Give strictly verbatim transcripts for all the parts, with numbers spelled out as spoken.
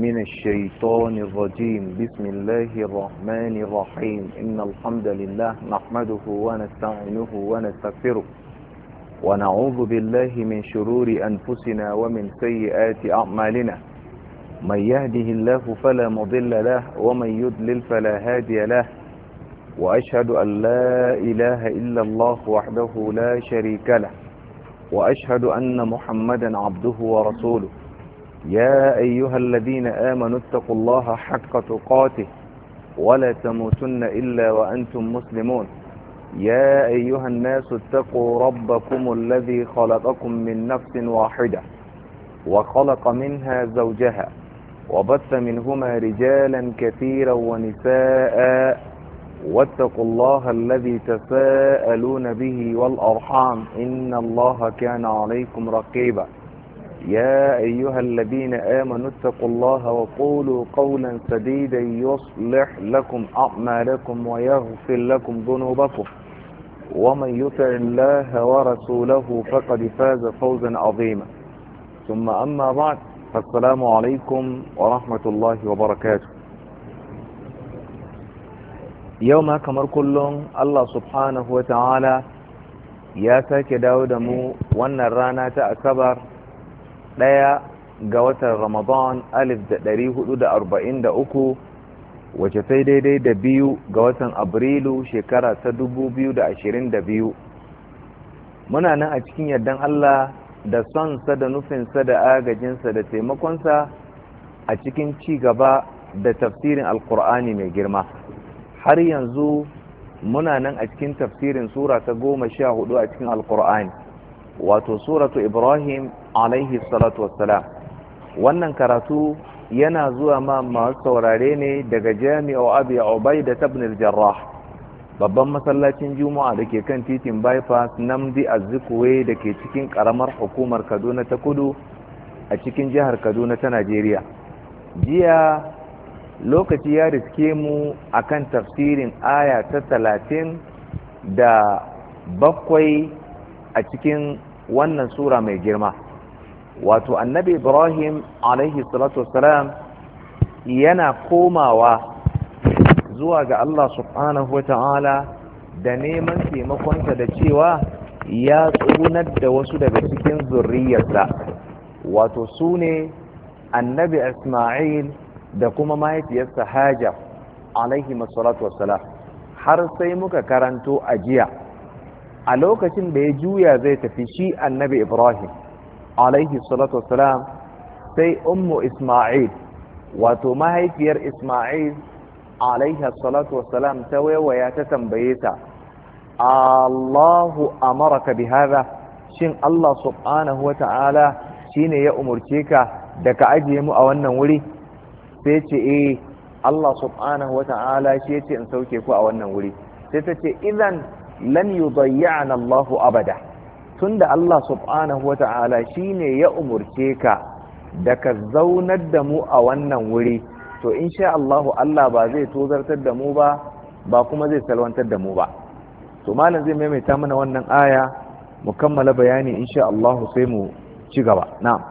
من الشيطان الرجيم. بسم الله الرحمن الرحيم. إن الحمد لله نحمده ونستعينه ونستغفره ونعوذ بالله من شرور أنفسنا ومن سيئات أعمالنا. من يهده الله فلا مضل له ومن يضلل فلا هادي له، وأشهد أن لا إله إلا الله وحده لا شريك له، وأشهد أن محمدا عبده ورسوله. يا أيها الذين آمنوا اتقوا الله حق تقاته ولا تموتن إلا وأنتم مسلمون. يا أيها الناس اتقوا ربكم الذي خلقكم من نفس واحدة وخلق منها زوجها وبث منهما رجالا كثيرا ونساء، واتقوا الله الذي تساءلون به والأرحام إن الله كان عليكم رقيبا. يا أيها الذين آمنوا اتقوا الله وقولوا قولا سديدا يصلح لكم أعمالكم ويغفر لكم ذنوبكم، ومن يطع الله ورسوله فقد فاز فوزا عظيما. ثم أما بعد، فالسلام عليكم ورحمة الله وبركاته. يوم كمر كلهم الله سبحانه وتعالى يا ساك داود مو وانا الرانا تأكبر daya ga watan Ramadan alif da ɗari hudu da arba'in da uku, wace sai daidai da biyu ga watan Abrilu shekara ta dubu biyu da ashirin da biyu. Muna nan a cikin yardan Allah da sonsa da nufinsa da agajinsa da taimakonsa a cikin ci gaba da tafsirin Alkur'ani mai girma. Har yanzu muna nan a cikin tafsirin sura ta goma sha hudu a cikin Alkur'ani, wato suratu Ibrahim alaihi salatu wassalam. Wannan karatu yana zuwa ma masu saurare ne daga jami'a Abi Ubaida ibn al-Jarrah, babban masallacin Juma'a da ke kan titin bypass Namdi Azikiwe da ke cikin karamar hukumar Kaduna ta Kudu a cikin jihar Kaduna ta Najeriya. Jiya lokaci ya riske mu akan tafsirin aya ta talatin da bakwai a cikin wannan sura mai girma. Wato annabi Ibrahim alaihi salatu wassalam yana komawa zuwa ga Allah subhanahu wata'ala da neman taimakonsa da cewa ya tsugunar da wasu daga cikin zurriyarsa, wato su ne annabi Ismail da kuma mahaifiyarsa Hajar alaihi salatu wassalam. har sai muka karanto a jiya a lokacin da ya juya zai tafi shi annabi Ibrahim alaihi salatu wassalam, sai ummu Ismail wato mahaifiyar Ismail alaihi salatu wassalam ta waiwaya ta tambaye ta, Allahu amaraka bi hadha, shin Allah subhanahu wata'ala shine ya umurce ka da ka ajiye mu a wannan wuri? Sai ce eh, Allah subhanahu wata'ala shi yace in sauke ku a wannan wuri. Sai ta ce idan lan yudayyana Allahu abada, tunda Allah subhanahu wata'ala shine ya umurce ka da ka zaunar da mu a wannan wuri, to insha Allah Allah ba zai tozartar da mu ba, ba kuma zai salwantar da mu ba. To malam zai maimaita mana wannan aya mu kammala bayani insha Allah sai mu ci gaba. Na'am.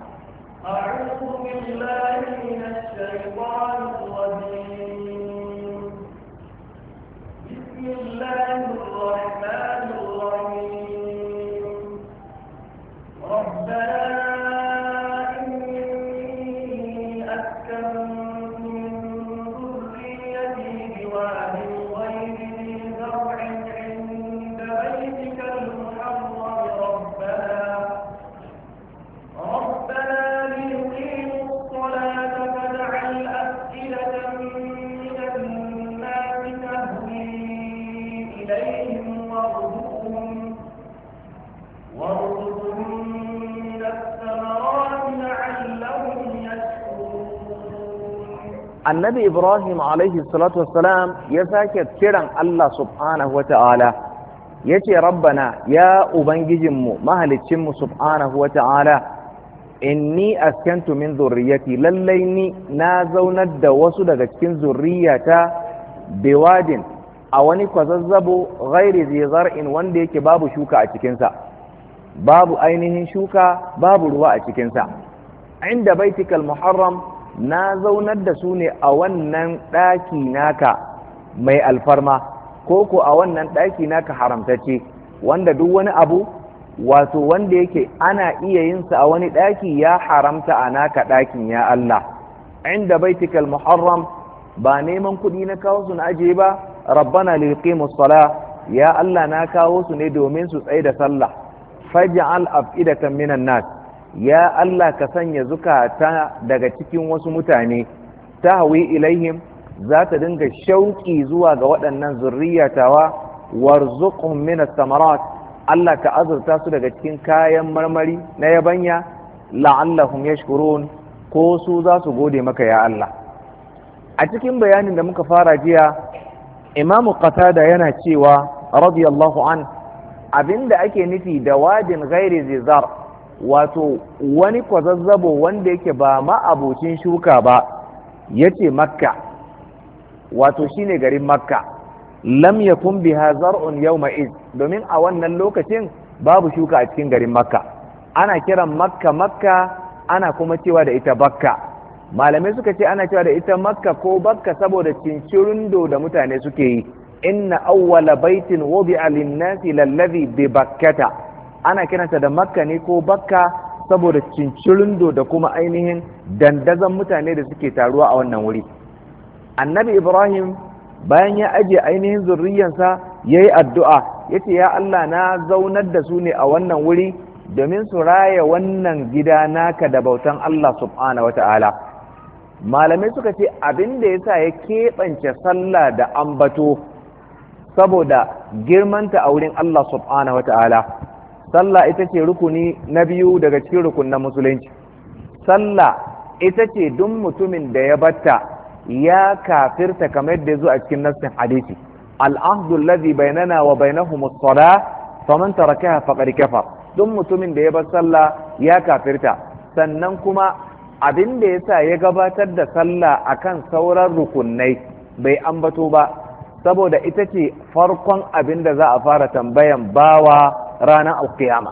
Annabi Ibrahim alaihi salatu wassalam ya sake kiran Allah subhanahu wata'ala, ya ce rabbana ya ubangijinmu mahalicinmu subhanahu wata'ala, inni askantu min zurriyati, lallai ni na zaunar da wasu daga cikin zurriyata biwadin a wani kwazazzabo ghairi zai zar'in wanda yake babu shuka a cikinsa, babu ainihin shuka babu ruwa a cikinsa, inda baitikal muharram na zaunar da su ne a wannan ɗaki naka mai alfarma ko ko a wannan ɗaki naka haramtacce wanda duk wani abu wato wanda yake ana iya yin sa a wani ɗaki ya haramta a naka ɗakin ya Allah inda baitikal muharram ba neman kuɗi na kawo su na ajiye ba rabbana liqimus sala ya Allah na kawo su ne domin su tsaye da sallah faj'al afidatan minan nas ya Allah ka sanya zukata daga cikin wasu mutane tahwi ilaihim za ta dinga shauki zuwa ga waɗannan zurriyatawa warzuqhum minas samarat Allah ka azurta su daga cikin kayan marmari na yabanya la'allahum yashkurun ko su za su gode maka ya Allah a cikin bayanin da muka fara jiya imamu qatada yana cewa radiyallahu an abinda ake nufi da wadin ghairi zizar wato wani kwazazzabo wanda yake ba ma'abocin shuka ba yace makka wato shine garin makka lam yakun biha zar'un yawma iz domin a wannan lokacin babu shuka a cikin garin makka ana kiran makka makka ana kuma cewa da ita bakka malamai suka ce ana cewa da ita makka ko bakka saboda cincirindo da mutane suke yi inna awwala baitin wudi'a lin-nasi lallazi bi bakkata ana kiranta da makka ne ko bakka saboda cincirindo da kuma ainihin dandazon mutane da suke taruwa a wannan wuri annabi ibrahim bayan ya ajiye ainihin zurriyansa ya yi addu'a ya ce ya Allah na zaunar da su ne a wannan wuri domin su raya wannan gida naka da bautan Allah subhanahu wata'ala malamai suka ce abin da ya sa ya keɓance sallah da ambato saboda girmanta a wurin Allah subhanahu wata'ala sallah ita ce rukuni na biyu daga cikin rukunin musulunci sallah ita ce duk mutumin da ya batta ya kafirta kamar da zo a cikin nassin hadisi al'ahdu alladhi bainana wa bainahum as-salah faman tarakaha faqad kafar duk mutumin da ya bar sallah ya kafirta sannan kuma abin da yasa ya gabatar da sallah akan sauran rukunai bai ambato ba saboda ita ce farkon abin da za a fara tambayan bawa ranar alkiyama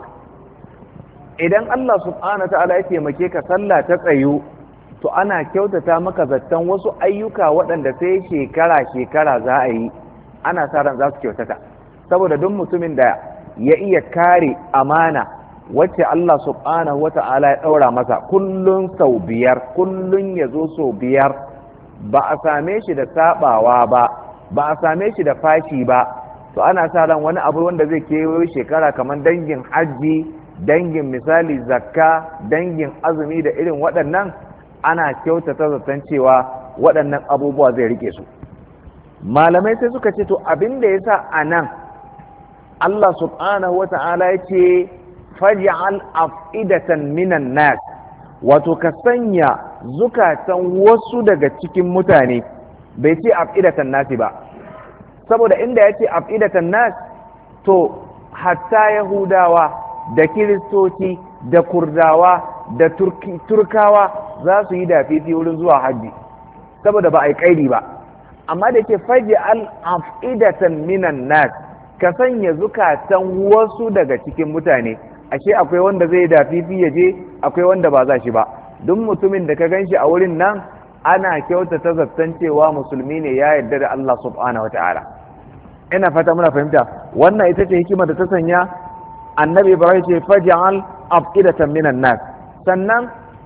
idan Allah subhanahu wa ta'ala ya taimake ka sallah ta tsayu to ana kyautata maka zaton wasu ayyuka waɗanda sai shekara-shekara za a yi ana sa ran za su kyautata saboda duk mutumin da ya iya kare amana wacce Allah subhanahu wa ta'ala ya ɗaura masa kullun sau biyar kullun ya zo sau biyar ba a same shi da sabawa ba ba a same shi da fashi ba to ana sa ran wani abu wanda zai kewayo shekara kamar dangin hajji dangin misali zakka dangin azumi da irin waɗannan ana kyautata zaton cewa waɗannan abubuwa zai rike su malamai sai suka ce to abin da yasa a nan Allah subhanahu wa ta'ala ya ce faj'al af'idatan minan nas wato ka sanya zukatan wasu daga cikin mutane bai ce af'idatan nasi ba saboda inda ya ce af'idatan nas to hatta yahudawa da kiristoci da kurdawa da turkawa za su yi dafifi wurin zuwa hajji saboda ba a yi kaidi ba amma da ke faji al-afidatan minan nas ka sanya zukatan wasu daga cikin mutane ashe akwai wanda zai dafifi ya je akwai wanda ba za shi ba duk mutumin da ka ganshi a wurin nan ana kyautata zaton cewa musulmi ne ya yarda da Allah subhanahu wataala ina fata muna fahimta wannan ita ce hikima da ta sanya annabi ibrahim ce faj'al afidatan minan nas sannan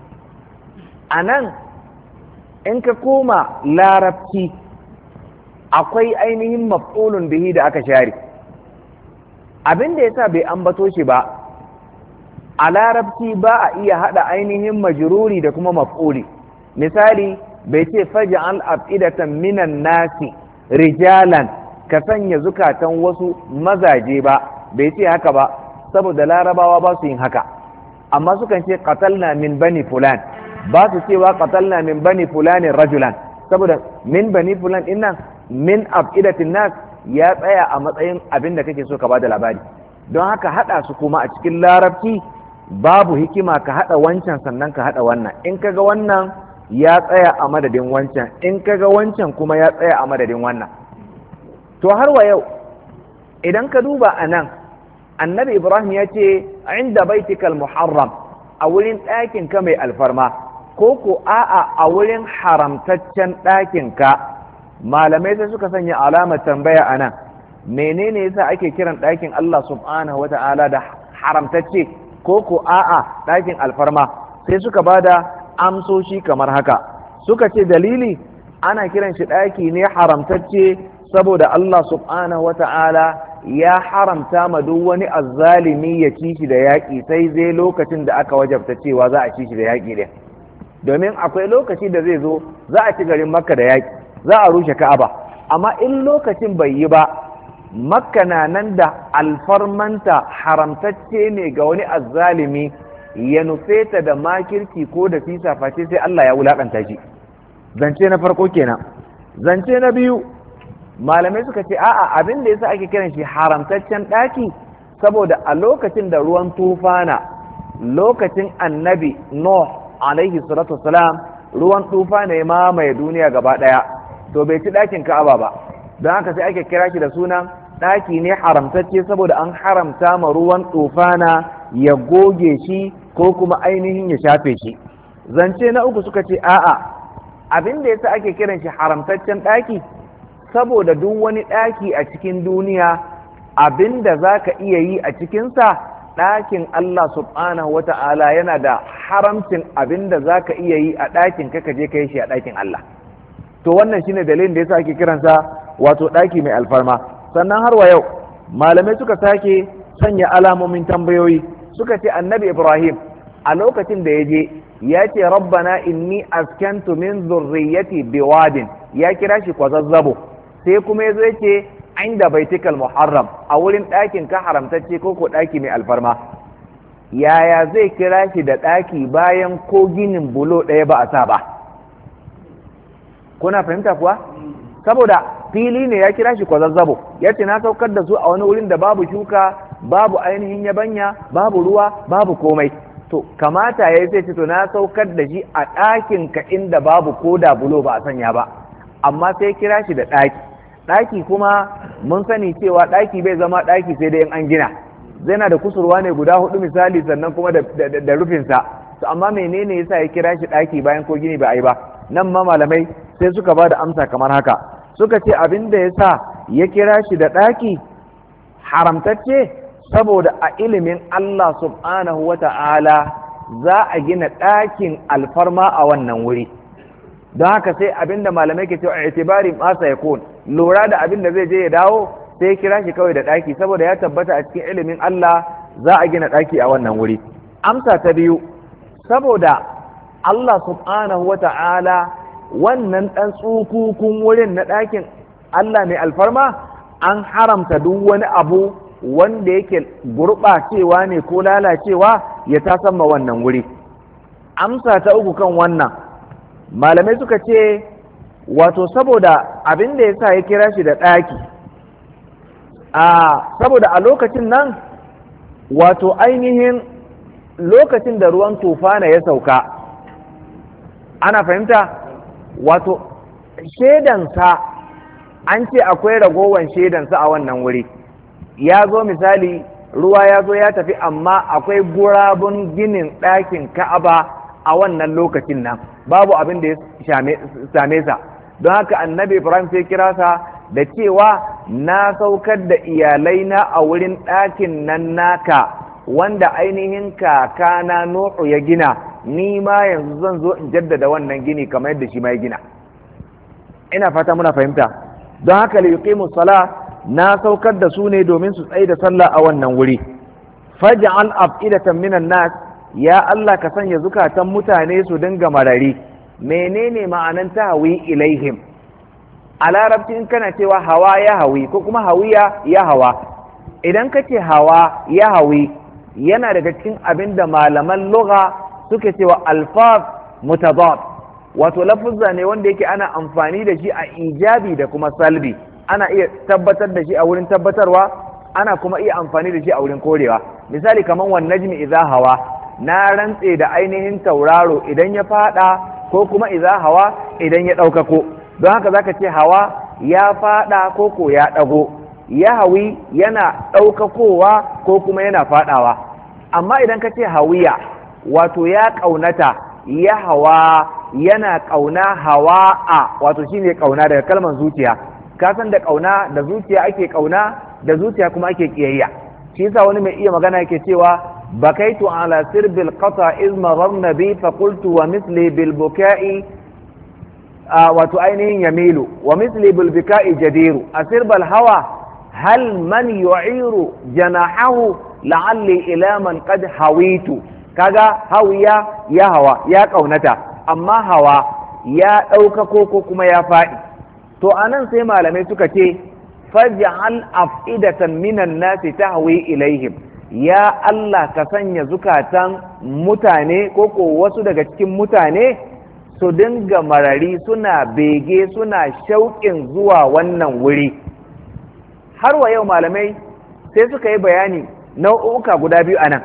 a nan in ka koma larabci akwai ainihin maf'ulun bihi da aka share abin da yasa bai ambato shi ba a larabci ba a iya hada ainihin majruri da kuma maf'uli misali bai ce faj'al afidatan minan nasi rijalan ka sanya zukatan wasu mazaje ba bai ce haka ba saboda larabawa ba su yin haka amma sukan ce qatalna min bani fulan ba su cewa qatalna min bani fulanin rajulan saboda min bani fulan din nan min afidatin nas ya tsaya a matsayin abin da kake so ka bada labari don haka hada su kuma a cikin larabci babu hikima ka hada wancan sannan ka hada wannan in kaga wannan ya tsaya a madadin wancan in kaga wancan kuma ya tsaya a madadin wannan to har wa yau idan ka duba a nan annabi ibrahim ya ce inda baitikal muharram a wurin ɗakin ka mai alfarma ko ko a'a a wurin haramtaccen ɗakinka. Malamai sai suka sanya alamar tambaya a nan, menene yasa ake kiran ɗakin Allah subhanahu wa ta'ala da haramtacce ko ko a'a ɗakin alfarma? Sai suka bada amsoshi kamar haka. Suka ce dalili ana kiran shi ɗaki ne haramtacce saboda Allah subhanahu wa ta'ala ya haramta ma duk wani azzalimi ya ci shi da yaƙi sai zai lokacin da aka wajabta cewa za a ci shi da yaƙi ɗin. Domin akwai lokaci da zai zo za a ci garin Makka da yaƙi, za a rushe Ka'aba, amma in lokacin bai yi ba, Makka na nan da alfarmanta haramtacce ne ga wani azzalimi ya nufe ta da makirci ko da fisa face sai Allah ya wulaƙanta shi. Zance na farko kenan. Zance na biyu, malamai suka ce a'a abin da yasa ake kiran shi haramtaccen ɗaki saboda a lokacin da ruwan tufana, lokacin annabi Nuh alaihi salatu wassalam, ruwan tufana ya mamaye duniya gaba ɗaya, to bai ci ɗakin Ka'aba ba, don haka sai ake kira shi da sunan ɗaki ne haramtacce saboda an haramta ma ruwan tufana ya goge shi ko kuma ainihin ya shafe shi. Zance na uku suka ce a'a abin da yasa ake kiran shi haramtaccen ɗaki saboda duk wani ɗaki a cikin duniya abin da za ka iya yi a cikinsa, ɗakin Allah subhanahu wa ta'ala yana da haramcin abin da za ka iya yi a ɗakin ka je ka yi shi a ɗakin Allah. To wannan shine dalilin da yasa ake kiransa wato ɗaki mai alfarma. Sannan har wa yau malamai suka sake sanya alamomin tambayoyi, suka ce annabi Ibrahim a lokacin da ya je ya ce rabbana inni askantu min zurriyyati biwadin, ya kira shi kwazazzabo, sai kuma ya zo ya ce inda baitikal muharram, a wurin ɗakin ka haramtacce ko ko ɗaki mai alfarma. Yaya zai kira shi da ɗaki bayan ko ginin bulo ɗaya ba a sa ba? Kuna fahimta kuwa? Saboda fili ne ya kira shi kwazazzabo, ya ce na saukar da su a wani wurin da babu shuka, babu ainihin yabanya, babu ruwa, babu komai. To kamata ya yi sai ce to na saukar da shi a ɗakin ka inda babu ko da bulo ba a sanya ba, amma sai kira shi da ɗaki. Ɗaki kuma mun sani cewa ɗaki bai zama ɗaki sai dai in an gina, zai na da kusurwa ne guda hudu misali, sannan kuma da, da, da rufinsa. To amma menene yasa ya kira shi ɗaki bayan ko gini ba a yi ba? Nan ma malamai sai suka ba da amsa kamar haka, suka ce abin da yasa ya kira shi da ɗaki haramtacce saboda a ilimin Allah subhanahu wa ta'ala za a gina ɗakin alfarma a wannan wuri. Don haka sai abinda malamai ke cewa itibari masa ya kun, lura da abin da zai je ya dawo, sai kira shi kawai da ɗaki saboda ya tabbata a cikin ilimin Allah za a gina ɗaki a wannan wuri. Amsa ta biyu, saboda Allah subhanahu wa ta'ala wannan ɗan tsukukun wurin na ɗakin Allah mai alfarma an haramta duk wani abu wanda yake gurɓacewa ne ko lalacewa ya tasamma wannan wuri. Amsa ta uku kan wannan, malamai suka ce wato saboda abin da ya sa ya kira shi da ɗaki, a saboda a lokacin nan wato ainihin lokacin da ruwan tufana ya sauka, ana fahimta, wato shaidansa an ce akwai ragowan shaidansa a wannan wuri. Ya zo misali ruwa ya zo ya tafi amma akwai gurabun ginin ɗakin Ka'aba a wannan lokacin nan, babu abin da ya same sa. Don haka annabi Ibrahim sai kira sa da cewa na saukar da iyalaina a wurin ɗakin nan naka wanda ainihin kakana Nuhu ya gina, ni ma yanzu zan zo in jaddada wannan gini kamar yadda shi ma ya gina. Ina fata muna fahimta. Don haka li yuqimu salah, na saukar da su ne domin su tsaye da sallah a wannan wuri. Faj'al af'idatan minan nas, ya Allah ka sanya zukatan mutane su dinga marari. Menene ma'anan tahwi ilaihim? A larabci in kana cewa hawa ya hawi ko kuma hawiya ya hawa, idan ka ce hawa ya hawi yana daga cikin abin da malaman lugha suke cewa alfaz mutadad, wato lafuzza ne wanda yake ana amfani da shi a ijabi da kuma salbi. Ana iya tabbatar da shi a wurin tabbatarwa, ana kuma iya amfani da shi a wurin korewa. Misali kaman wan najmi idza hawa, na rantse da ainihin tauraro idan ya fada, ko kuma idza hawa idan ya ɗaukako. Don haka zaka ce hawa ya fada ko ko ya ɗago, ya hawi yana ɗaukakowa ko kuma yana fadawa. Amma idan ka ce hawiya, wato ya ƙaunata yahwa yana kauna hawa'a wato shine kauna daga kalmar zuciya ka san da kauna da zuciya ake kauna da zuciya kuma ake kiyayya shi yasa wani mai iya magana yake cewa bakaitu ala sirbil qata iz mararna bi fa qultu wa misli bil buka'i wato ainihin yamilu wa misli bil buka'i jadiru asirbal hawa hal man yu'iru janahahu la'alli ila man qad hawitu kaga hawiya ya hawa ya kaunata amma hawa ya ɗauka ko kuma ya faɗi to anan sai malamai suka ce faj'al af'idatan minan nasi tahwi ilaihim ya Allah ka sanya zukatan mutane ko ko wasu daga cikin mutane su dinga marari suna bege suna shauƙin zuwa wannan wuri har wa yau malamai sai suka yi bayani nau'uka guda biyu anan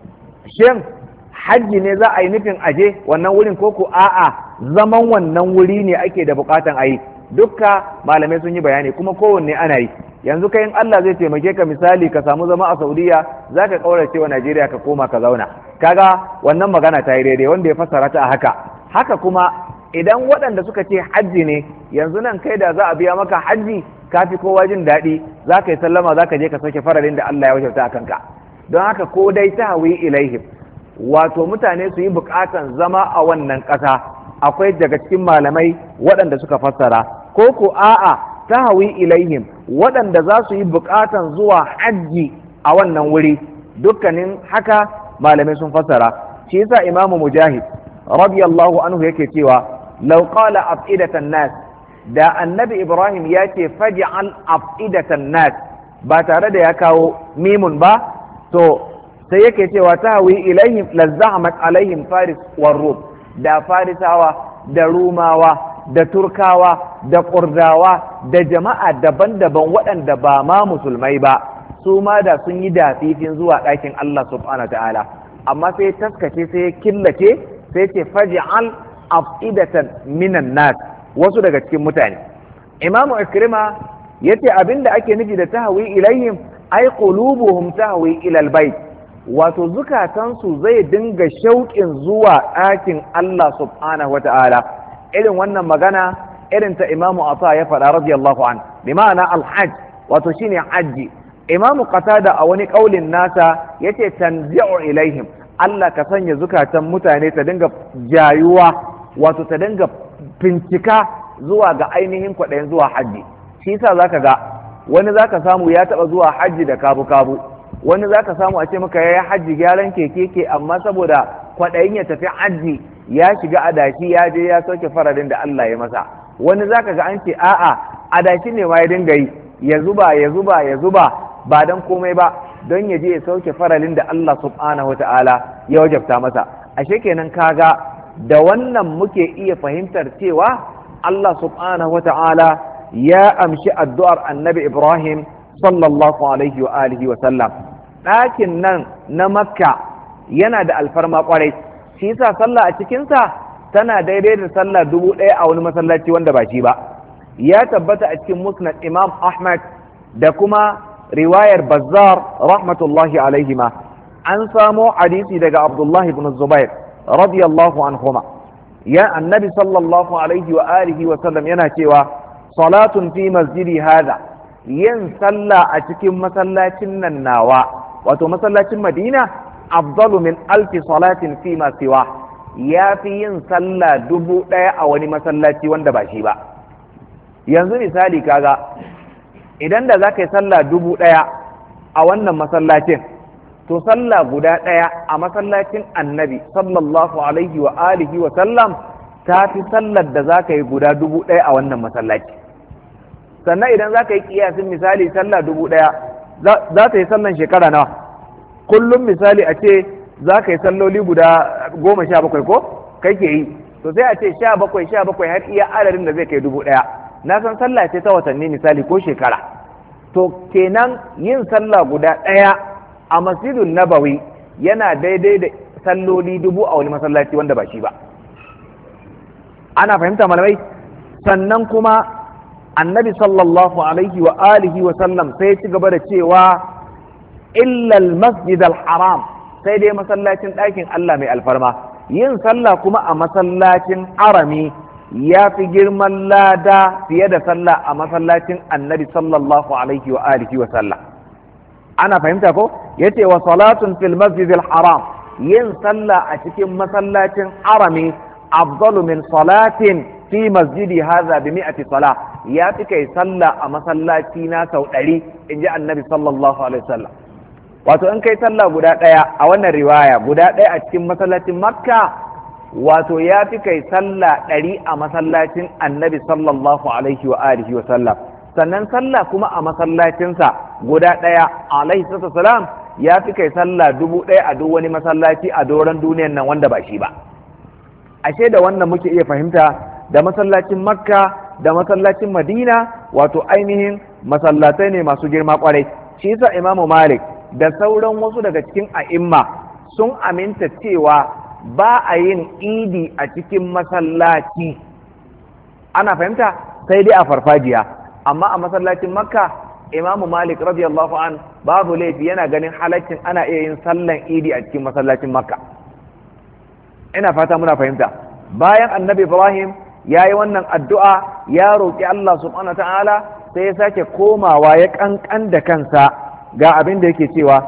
shin hajji ne za a yi nufin aje wannan wurin ko ko a'a zaman wannan wuri ne ake da bukatan a yi dukka malamai sun yi bayani kuma kowanne ana yi yanzu kai in Allah zai taimake ka misali ka samu zama a Saudiya zaka kaurace wa Najeriya ka koma ka zauna kaga wannan magana ta yi daidai wanda ya fassara ta a haka haka kuma idan waɗanda suka ce hajji ne yanzu nan kai da za a biya maka hajji ka fi kowa jin daɗi za ka yi sallama za ka je ka sauke faralin da Allah ya wajabta a kanka don haka ko dai ta hawi ilaihim wato mutane su yi buƙatan zama a wannan ƙasa akwai daga cikin malamai waɗanda suka fassara ko ko a'a ta hawi ilaihim waɗanda za su yi buƙatan zuwa hajji a wannan wuri dukkanin haka malamai sun fassara shi yasa imamu mujahid radiyallahu anhu yake cewa law qala afidatan nas da annabi ibrahim ya ce faj'al afidatan nas ba tare da ya kawo mimun ba to sai yake cewa tahwi ilaihim lazzamat alaihim faris war rum da farisawa da rumawa da turkawa da kurdawa da jama'a daban-daban waɗanda ba ma musulmai ba su ma da sun yi dafifin zuwa ɗakin Allah subhanahu ta'ala amma sai taskace sai ya killace sai ce faj'al afidatan minan nas wasu daga cikin mutane imamu ikrima yace abinda ake nufi da tahwi ilaihim ay qulubuhum tahwi ila albayt wato zukatansu zai dinga shauƙin zuwa ɗakin Allah subhanahu wa ta'ala irin wannan magana irin ta imamu ata ya faɗa radiyallahu an bi ma'ana alhajj wato shine hajji imamu qatada a wani ƙaulin nasa yace tanzi'u ilaihim Allah ka sanya zukatan mutane ta dinga jayuwa wato ta dinga bincika zuwa ga ainihin kwaɗayin zuwa hajji shi yasa zaka ga wani zaka samu ya taɓa zuwa hajji da kabu kabu wani za ka samu a ce maka ya yi hajji gyaran keke ke amma saboda kwaɗayin ya tafi hajji ya shiga adashi ya je ya sauke faradin da Allah ya masa wani za ka ga an ce a'a adashi ne ma ya dinga yi ya zuba ya zuba ya zuba ba don komai ba don ya je ya sauke faralin da Allah subhanahu ta'ala ya wajabta masa ashe kenan kaga da wannan muke iya fahimtar cewa Allah subhanahu ta'ala ya amshi addu'ar annabi Ibrahim sallallahu alaihi wa alihi wa sallam ɗakin nan na makka yana da alfarma kwarai shi yasa sallah a cikinsa tana daidai da sallah dubu ɗaya a wani masallaci wanda ba shi ba ya tabbata a cikin musnad imam ahmad da kuma riwayar bazzar rahmatullahi alaihima an samo hadisi daga abdullahi ibn zubair radiyallahu anhuma ya annabi sallallahu alaihi wa alihi wa sallam yana cewa salatun fi masjidi hada yin sallah a cikin masallacin nan nawa wato masallacin madina afdalu min alfi salatin fi ma siwa ya fi yin sallah dubu ɗaya a wani masallaci wanda ba shi ba yanzu misali kaga idan da za ka yi sallah dubu ɗaya a wannan masallacin to sallah guda ɗaya a masallacin annabi sallallahu alaihi wa alihi wa sallam ta fi sallar da za ka yi guda dubu ɗaya a wannan masallaci sannan idan za ka yi kiyasin misali sallah dubu ɗaya za ta yi sallan shekara nawa kullum misali a ce za ka yi salloli guda goma sha bakwai ko kai ke yi to sai a ce sha bakwai sha bakwai har iya adadin da zai kai dubu ɗaya na san sallah ce ta watanni misali ko shekara to kenan yin sallah guda ɗaya a masjidun nabawi yana daidai da salloli dubu a wani masallaci wanda ba shi ba ana fahimta malamai sannan kuma annabi sallallahu alaihi wa alihi wa sallam sai ci gaba da cewa illal masjid al-haram sai dai masallacin ɗakin Allah mai alfarma yin sallah kuma a masallacin harami ya fi girman lada fiye da sallah a masallacin annabi sallallahu alaihi wa alihi wa sallam. Ana fahimta ko? Yace wa salatun fil masjidil haram, yin sallah a cikin masallacin harami afdalu min salatin fi masjidi hadha bi mi'ati salah, ya fi kai sallah a masallaci na sau ɗari, in ji annabi sallallahu alaihi wa sallam. Wato in kai sallah guda ɗaya a wannan riwaya guda ɗaya a cikin masallacin makka, wato ya fi kai sallah ɗari a masallacin annabi sallallahu alaihi wa alihi wa sallam. Sannan sallah kuma a masallacinsa guda ɗaya alaihi salam ya fi kai sallah dubu ɗaya a duk wani masallaci a doron duniyan nan wanda ba shi ba. Ashe da wannan muke iya fahimta da masallacin makka da masallacin madina wato ainihin masallatai ne masu girma kwarai. Shi yasa imamu malik da sauran wasu daga cikin a'imma sun aminta cewa ba a yin idi a cikin masallaci, ana fahimta, sai dai a farfajiya. Amma a masallacin makka imamu malik radiyallahu an babu laifi, yana ganin halaccin ana iya yin sallan idi a cikin masallacin makka. Ina fata muna fahimta. Bayan annabi ibrahim ya yi wannan addu'a ya roƙi allah subhanahu wa ta'ala, sai ya sake komawa ya ƙanƙan da kansa ga abin da yake cewa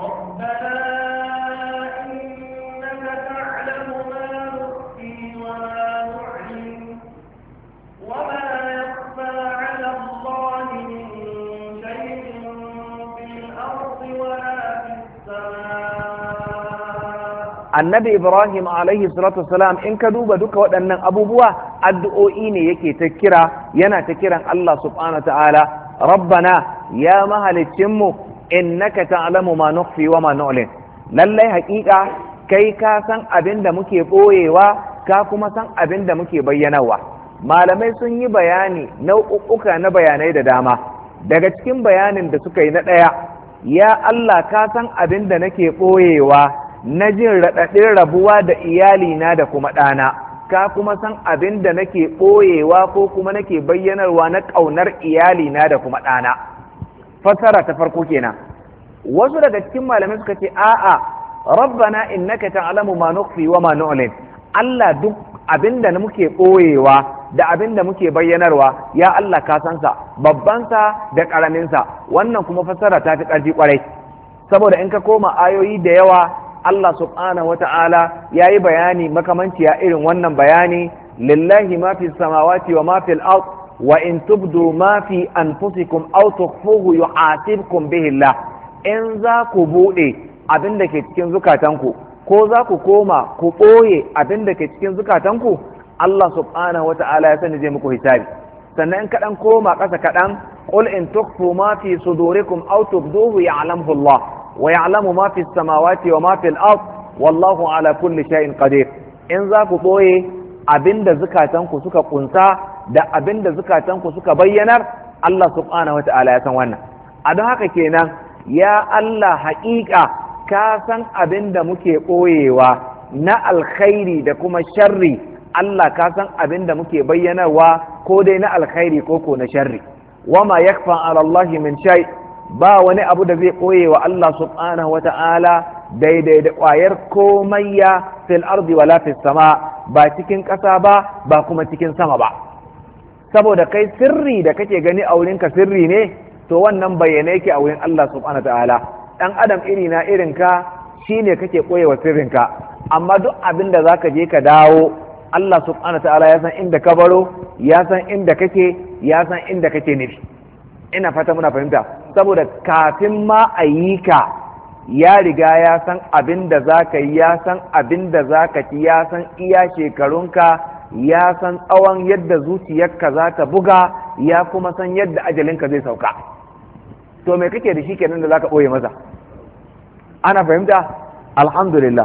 annabi ibrahim alaihi salatu wasalam in ka duba duka waɗannan abubuwa addu'o'i ne yake ta kira, yana ta kiran allah subhanahu wa ta'ala, rabbana ya mahalicinmu innaka ta'lamu ma nukhfi wa ma nu'lin, lallai haƙiƙa kai ka san abin da muke ɓoyewa ka kuma san abin da muke bayyanawa. Malamai sun yi bayani nau'uka na bayanai da dama. Daga cikin bayanin da suka yi na ɗaya, ya Allah ka san abin da nake ɓoyewa na jin raɗaɗin rabuwa da iyalina da kuma ɗana, ka kuma san abin da nake ɓoyewa ko kuma nake bayyanarwa na ƙaunar iyalina da kuma ɗana. Fassara ta farko kenan. Wasu daga cikin malamai suka ce a'a, rabbana innaka ta'lamu ma nukhfi wa ma nu'lin, Allah duk abinda muke ɓoyewa da abinda muke bayyanarwa ya Allah ka san sa, babban sa da karamin sa. Wannan kuma fassara ta fi ƙarfi kwarai, saboda in ka koma ayoyi da yawa Allah subhanahu wata'ala yayi bayani makamanciya irin wannan bayani, lillahi ma fi samawati wa ma fil ard wa in tubdu ma fi anfusikum aw tukhfuhu yu'atibkum bihi Allah. In za ku bude abin da ke cikin zukatanku ko za ku koma ku ɓoye abin da ke cikin zukatanku, Allah subhanahu wata'ala ya sani zai muku hisabi. Sannan in kaɗan koma ƙasa kaɗan, qul in tukhfu ma fi sudurikum aw tubduhu ya'lamhu Allah wa ya'lamu ma fi samawati wa ma fil ard wallahu ala kulli shay'in qadir. In za ku ɓoye abin da zukatanku suka kunsa da abin da zukatanku suka bayyanar, Allah subhanahu wata'ala ya san wannan. A don haka kenan ya Allah haƙiƙa ka san abin da muke ɓoyewa na alkhairi da kuma sharri, Allah ka san abin da muke bayyanarwa ko dai na alkhairi ko ko na sharri. Wama yakfa ala Allah min shay, ba wani abu da zai ɓoye wa Allah subhanahu wa ta'ala daidai da ƙwayar komayya fil ardi wala fis sama, ba cikin ƙasa ba ba kuma cikin sama ba. Saboda kai sirri da kake gani a wurinka sirri ne, to wannan bayyane yake a wurin Allah subhanahu wa ta'ala. Dan adam iri na irin ka shine kake koyewa sirrinka, amma duk abin da zaka je ka dawo Allah subhanahu ta'ala ya san inda ka baro, ya san inda kake, ya san inda kake nufi. Ina fata muna fahimta, saboda kafin ma a yi ka ya riga ya san abin da zaka yi, ya san abin da zaka ci, ya san iya shekarunka, ya san tsawon yadda zuciyarka za ta buga, ya kuma san yadda ajalinka zai sauka. To me kake da shi kenan da zaka ɓoye masa? Ana fahimta? Alhamdulillah.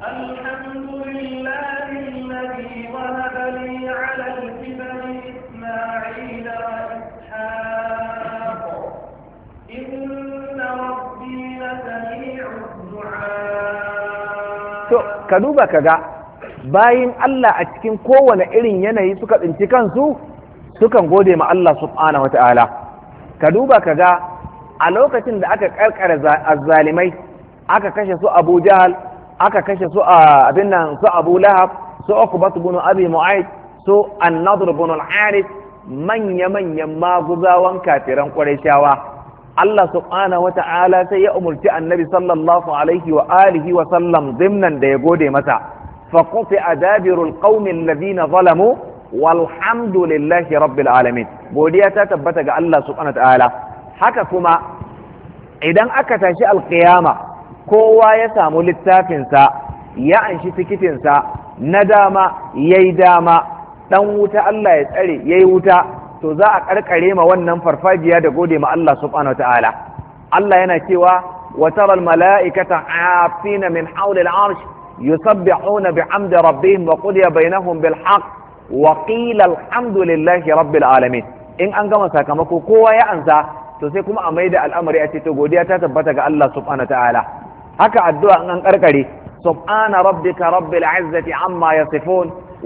To ka duba ka ga bayin Allah a cikin kowane irin yanayi suka tsinci kansu sukan gode ma Allah subhanahu wata'ala. Ka duba ka ga a lokacin da aka karkara azzalimai aka kashe su Abu Jahal, aka kashe su a abin nan su Abu Lahab su Uqbah ibn Abi Mu'ayth su An-Nadr ibn al-Harith manya manyan maguzawan kafiran Qurayshawa Allah subhanahu wata'ala sai ya umurci annabi sallallahu alaihi wa alihi wa sallam dimnan da ya gode masa fa quti'a dabirul qaumi alladhina zalamu walhamdulillahi rabbil alamin godiya ta tabbata ga Allah subhanahu wata'ala haka kuma idan aka tashi alqiyama kowa ya samu littafinsa ya anshi tikitinsa na dama yayi dama dan wuta Allah ya tsare yayi wuta to za a karkare ma wannan farfajiya da gode ma Allah subhanahu wataala Allah yana cewa wa tara al malaikata afina min hawli al arsh yusabbihuna bihamdi rabbihim wa qudiya bainahum bil haqq wa qila alhamdulillahi rabbil alamin in an gama sakamako kowa ya ansa to sai kuma a maida al'amari a ce to godiya ta tabbata ga Allah subhanahu wataala haka addu'a in an karkare subhana rabbika rabbil izzati amma yasifun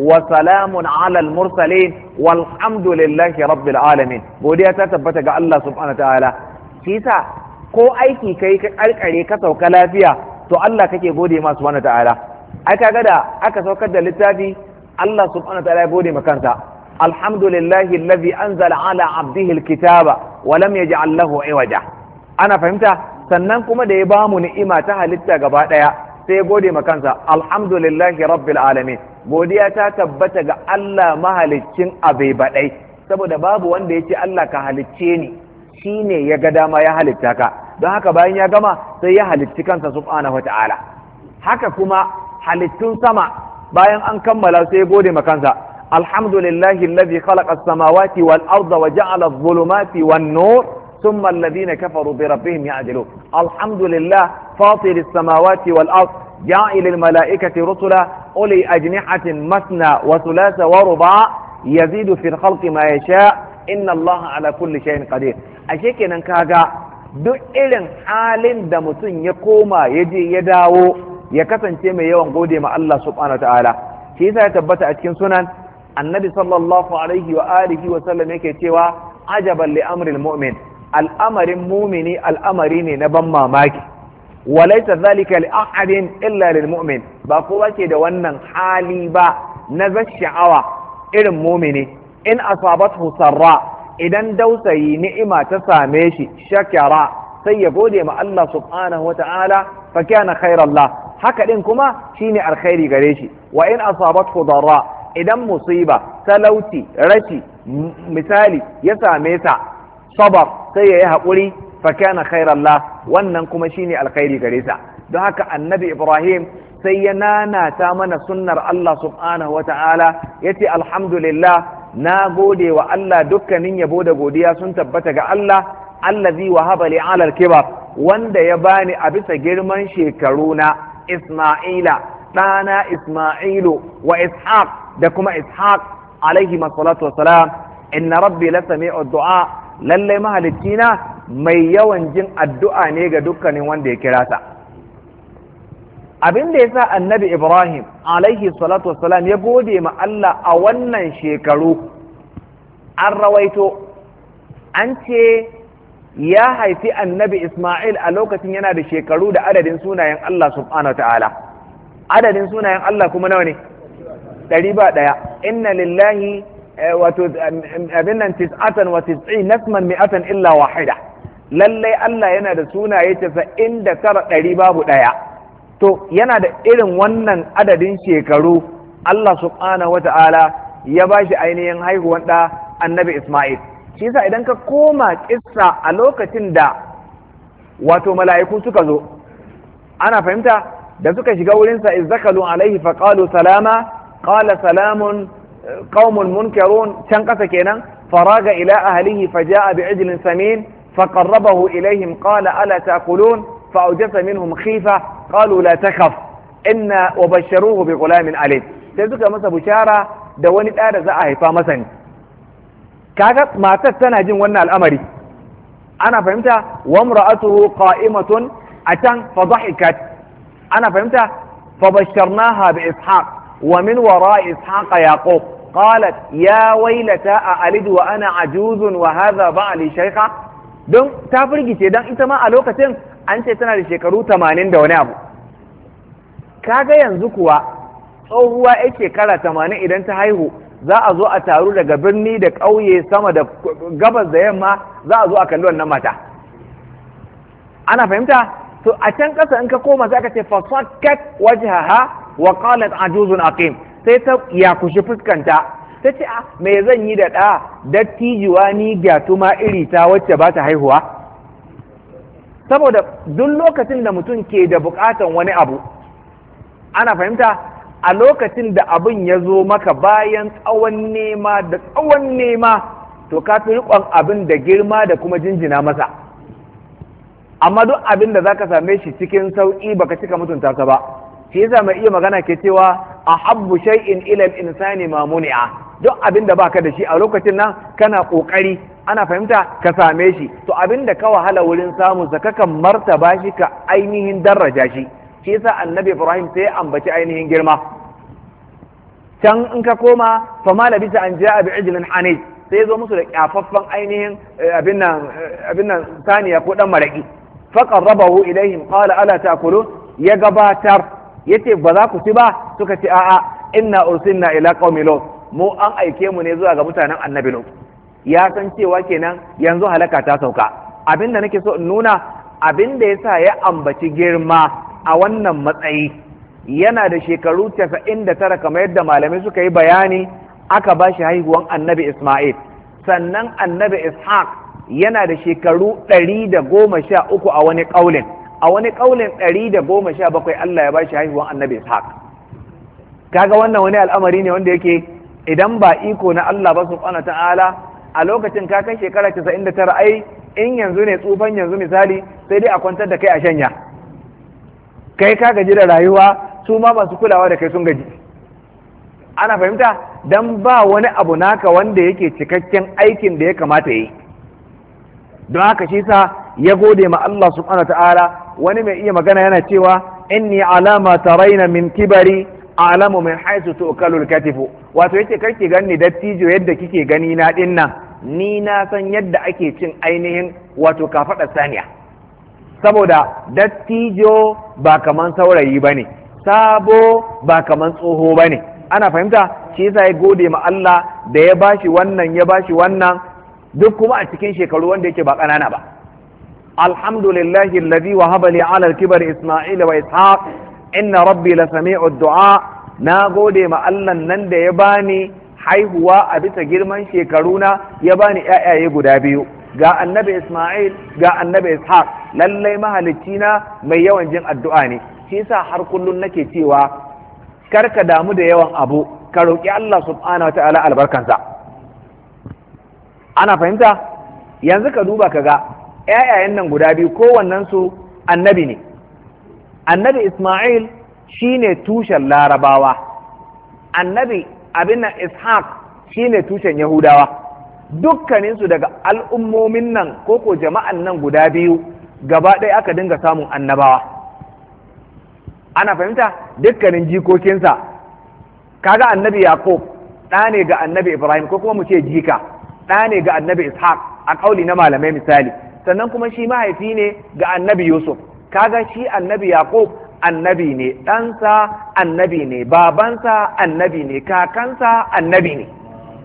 وسلام على المرسلين والحمد لله رب العالمين godiya ta tabbata ga Allah subhanahu wataala shi yasa ko aiki kai ka karkare ka sauka lafiya to Allah kake gode ma subhanahu wataala ai kaga da aka saukar da littafi Allah subhanahu wataala ya gode ma kansa alhamdulillahi alladhi anzala ala abdihi alkitaba wa lam yaj'al lahu iwaja ana fahimta sannan kuma da ya bamu ni'ima ta halitta gaba daya sai ya gode ma kansa alhamdulillahi rabbil alamin godiya ta tabbata ga Allah mahaliccin abai baɗai saboda babu wanda ya ce Allah ka halicce ni shine ya ga dama ya halitta ka don haka bayan ya gama sai ya halicci kansa subhanahu wata'ala haka kuma halittun sama bayan an kammala sai ya gode ma kansa alhamdulillahi alladhi khalaqa as-samawati wal arda wa ja'ala adh-dhulumati wan nur thumma alladhina kafaru bi rabbihim ya'dilun alhamdulillah fatir as-samawati wal ard جاعل الملائكة رسلا أولي أجنحة مثنى وثلاث ورباع يزيد في الخلق ما يشاء إن الله على كل شيء قدير أشيك أن كاغا duk irin halin da mutum ya koma ya je ya dawo ya kasance mai yawan gode ma Allah subhanahu ta'ala shi yasa ya tabbata a cikin sunan annabi sallallahu alaihi wa alihi wa sallam yake cewa ajaban li amril mu'min al'amarin mumini al'amari ne na ban mamaki وليس ذلك لأحد إلا للمؤمن باقوة كده wannan hali ba na sha'awa irin mumini in asabathu sarra idan dausayi ni'ima ta same shi shakara sai ya gode ma Allah subhanahu wata'ala fa kana khairan la haka din kuma shine alkhairi gare shi wa in asabathu darra idan musiba talauci rashi misali ya same ta sabar sai ya yi haƙuri fakana khairan la wannan kuma shine alkhairi gare sa don haka annabi ibrahim sai ya nanata mana sunnar Allah subhanahu wata'ala yace alhamdulillah na gode wa Allah dukkanin yabo da godiya sun tabbata ga Allah allazi wahaba li ala al-kibar wanda ya bani a bisa girman shekaru na isma'ila ɗana isma'ilu wa ishaq da kuma ishaq alaihi salatu wassalam inna rabbi la sami'u du'a lallai mahalicina mai yawan jin addu'a ne ga dukkanin wanda ya kira sa abin da yasa annabi ibrahim alaihi salatu wassalam ya gode ma Allah a wannan shekaru an rawaito an ce ya haifi annabi isma'il a lokacin yana da shekaru da adadin sunayen Allah subhanahu wa ta'ala adadin sunayen Allah kuma nawa ne ɗari ba ɗaya inna lillahi wato abin nan tis'atan wa tis'in nasman mi'atan illa wahida lallai Allah yana da sunaye casa'in da tara ɗari babu ɗaya to yana da irin wannan adadin shekaru Allah subhanahu wa ta'ala ya ba shi ainihin haihuwan ɗa annabi Ismail shi yasa idan ka koma kissa a lokacin da wato mala'iku suka zo ana fahimta da suka shiga wurinsa izzakalu alaihi faqalu salama qala salamun qaumun munkarun can kasa kenan faraga ila ahlihi faja'a bi'ijlin samin faqarrabahu ilaihim qala ala ta'kulun fa'awjasa minhum khifa qalu la takhaf inna wa basharuhu bi ghulamin alim sai suka masa bushara da wani ɗa da za a haifa masa ne kaga matar tana jin wannan al'amari ana fahimta wa imra'atuhu qa'imatun atan fa dhahikat ana fahimta fa basharnaha bi ishaq wa min wara'i ishaq yaqub qalat ya waylata a'lidu wa ana ajuzun wa hadha ba'li shaykha don ta firgice dan ita ma a lokacin an ce tana da shekaru tamanin da wani abu kaga yanzu kuwa tsohuwa ya shekara tamanin idan ta haihu za a zo a taru daga birni da ƙauye sama da gabas da yamma za a zo a kalli wannan mata. Ana fahimta? To a can ƙasa in ka koma za ka ce fasakkat wajhaha wa qalat ajuzun aqim, sai ta yakushi fuskanta ta ce a me zan yi da ɗa dattijuwa ni gyatuma iri ta wacce ba ta haihuwa. Saboda duk lokacin da mutum ke da buƙatan wani abu, ana fahimta, a lokacin da abin ya zo maka bayan tsawon nema da tsawon nema, to ka fi riƙon abin da girma da kuma jinjina masa. Amma duk abin da za ka same shi cikin sauƙi baka cika mutunta sa ba, shi yasa mai iya magana ke cewa ahabbu shay'in ila al-insani ma muni'a. Duk abin da baka da shi a lokacin nan kana ƙoƙari, ana fahimta, ka same shi, to abin da ka wahala wurin samun sa kakan martaba shi ka ainihin daraja shi. Shi yasa annabi Ibrahim sai ya ambaci ainihin girma. Can in ka koma fa ma labisa an ja'a bi ijlin hanif, sai ya zo musu da kyafaffan ainihin abin nan abin nan saniya ko dan maraki. Fa qarrabahu ilaihim qala ala ta'kulun, ya gabatar yace ba za ku ci ba, suka ce a'a inna ursilna ila qaumi lut, mu an aike mu ne zuwa ga mutanen annabi lut. Ya san cewa kenan yanzu halaka ta sauka. Abin da nake so in nuna, abin da yasa ya ambaci girma a wannan matsayi, yana da shekaru casa'in da tara kamar yadda malamai suka yi bayani, aka ba shi haihuwan annabi Ismail. Sannan annabi Ishaq yana da shekaru ɗari da goma sha uku a wani ƙaulin, a wani ƙaulin ɗari da goma sha bakwai Allah ya ba shi haihuwan annabi Ishaq. Kaga wannan wani al'amari ne wanda yake idan ba iko na Allah ba subhanahu ta'ala, a lokacin ka kai shekara casa'in da tara, ai in yanzu ne tsufan yanzu misali sai dai a kwantar da kai a shanya. Kai ka gaji da rayuwa, su ma masu kulawa da kai sun gaji. Ana fahimta? Dan ba wani abu naka wanda yake cikakken aikin da ya kamata yi. Don haka shi sa ya gode ma Allah subhanahu ta'ala. Wani mai iya magana yana cewa inni alama taraina min kibari alamu min haisu tu'kalul katifu. Wato yace karki ganni dattijo yadda kike gani na dinnan, ni na san yadda ake cin ainihin wato kafaɗar saniya. Saboda dattijo ba kaman saurayi ba ne, sabo ba kaman tsoho ba ne. Ana fahimta? Shi yasa ya gode ma Allah da ya bashi wannan ya bashi wannan, duk kuma a cikin shekaru wanda yake ba ƙanana ba. Alhamdulillahi alladhi wahaba li ala al-kibar Isma'il wa Ishaq, inna rabbi la sami'u du'a. Na gode ma Allah nan da ya bani haihuwa a bisa girman shekaruna, ya bani ƴaƴaye guda biyu, ga annabi Isma'il ga annabi Ishaq. Lallai mahalicci na mai yawan jin addu'a ne. Shi yasa har kullun nake cewa kar ka damu da yawan abu, ka roƙi Allah subhanahu wata'ala albarkansa. Ana fahimta? Yanzu ka duba ka ga ƴaƴayen nan guda biyu kowannen su annabi ne. Annabi Isma'il shine tushen Larabawa, annabi abin nan Ishaq shine tushen Yahudawa. Dukkaninsu daga al'ummomin nan koko jama'an nan guda biyu gaba ɗaya aka dinga samun annabawa. Ana fahimta? Dukkanin jikokinsa, kaga annabi Yaqub ɗa ne ga annabi Ibrahim, ko kuma mu ce jika ɗa ne ga annabi Ishaq a ƙauli na malamai misali. Sannan kuma shi mahaifi ne ga annabi Yusuf. Kaga shi annabi Yaqub annabi ne, ɗansa annabi ne, babansa annabi ne, kakansa annabi ne.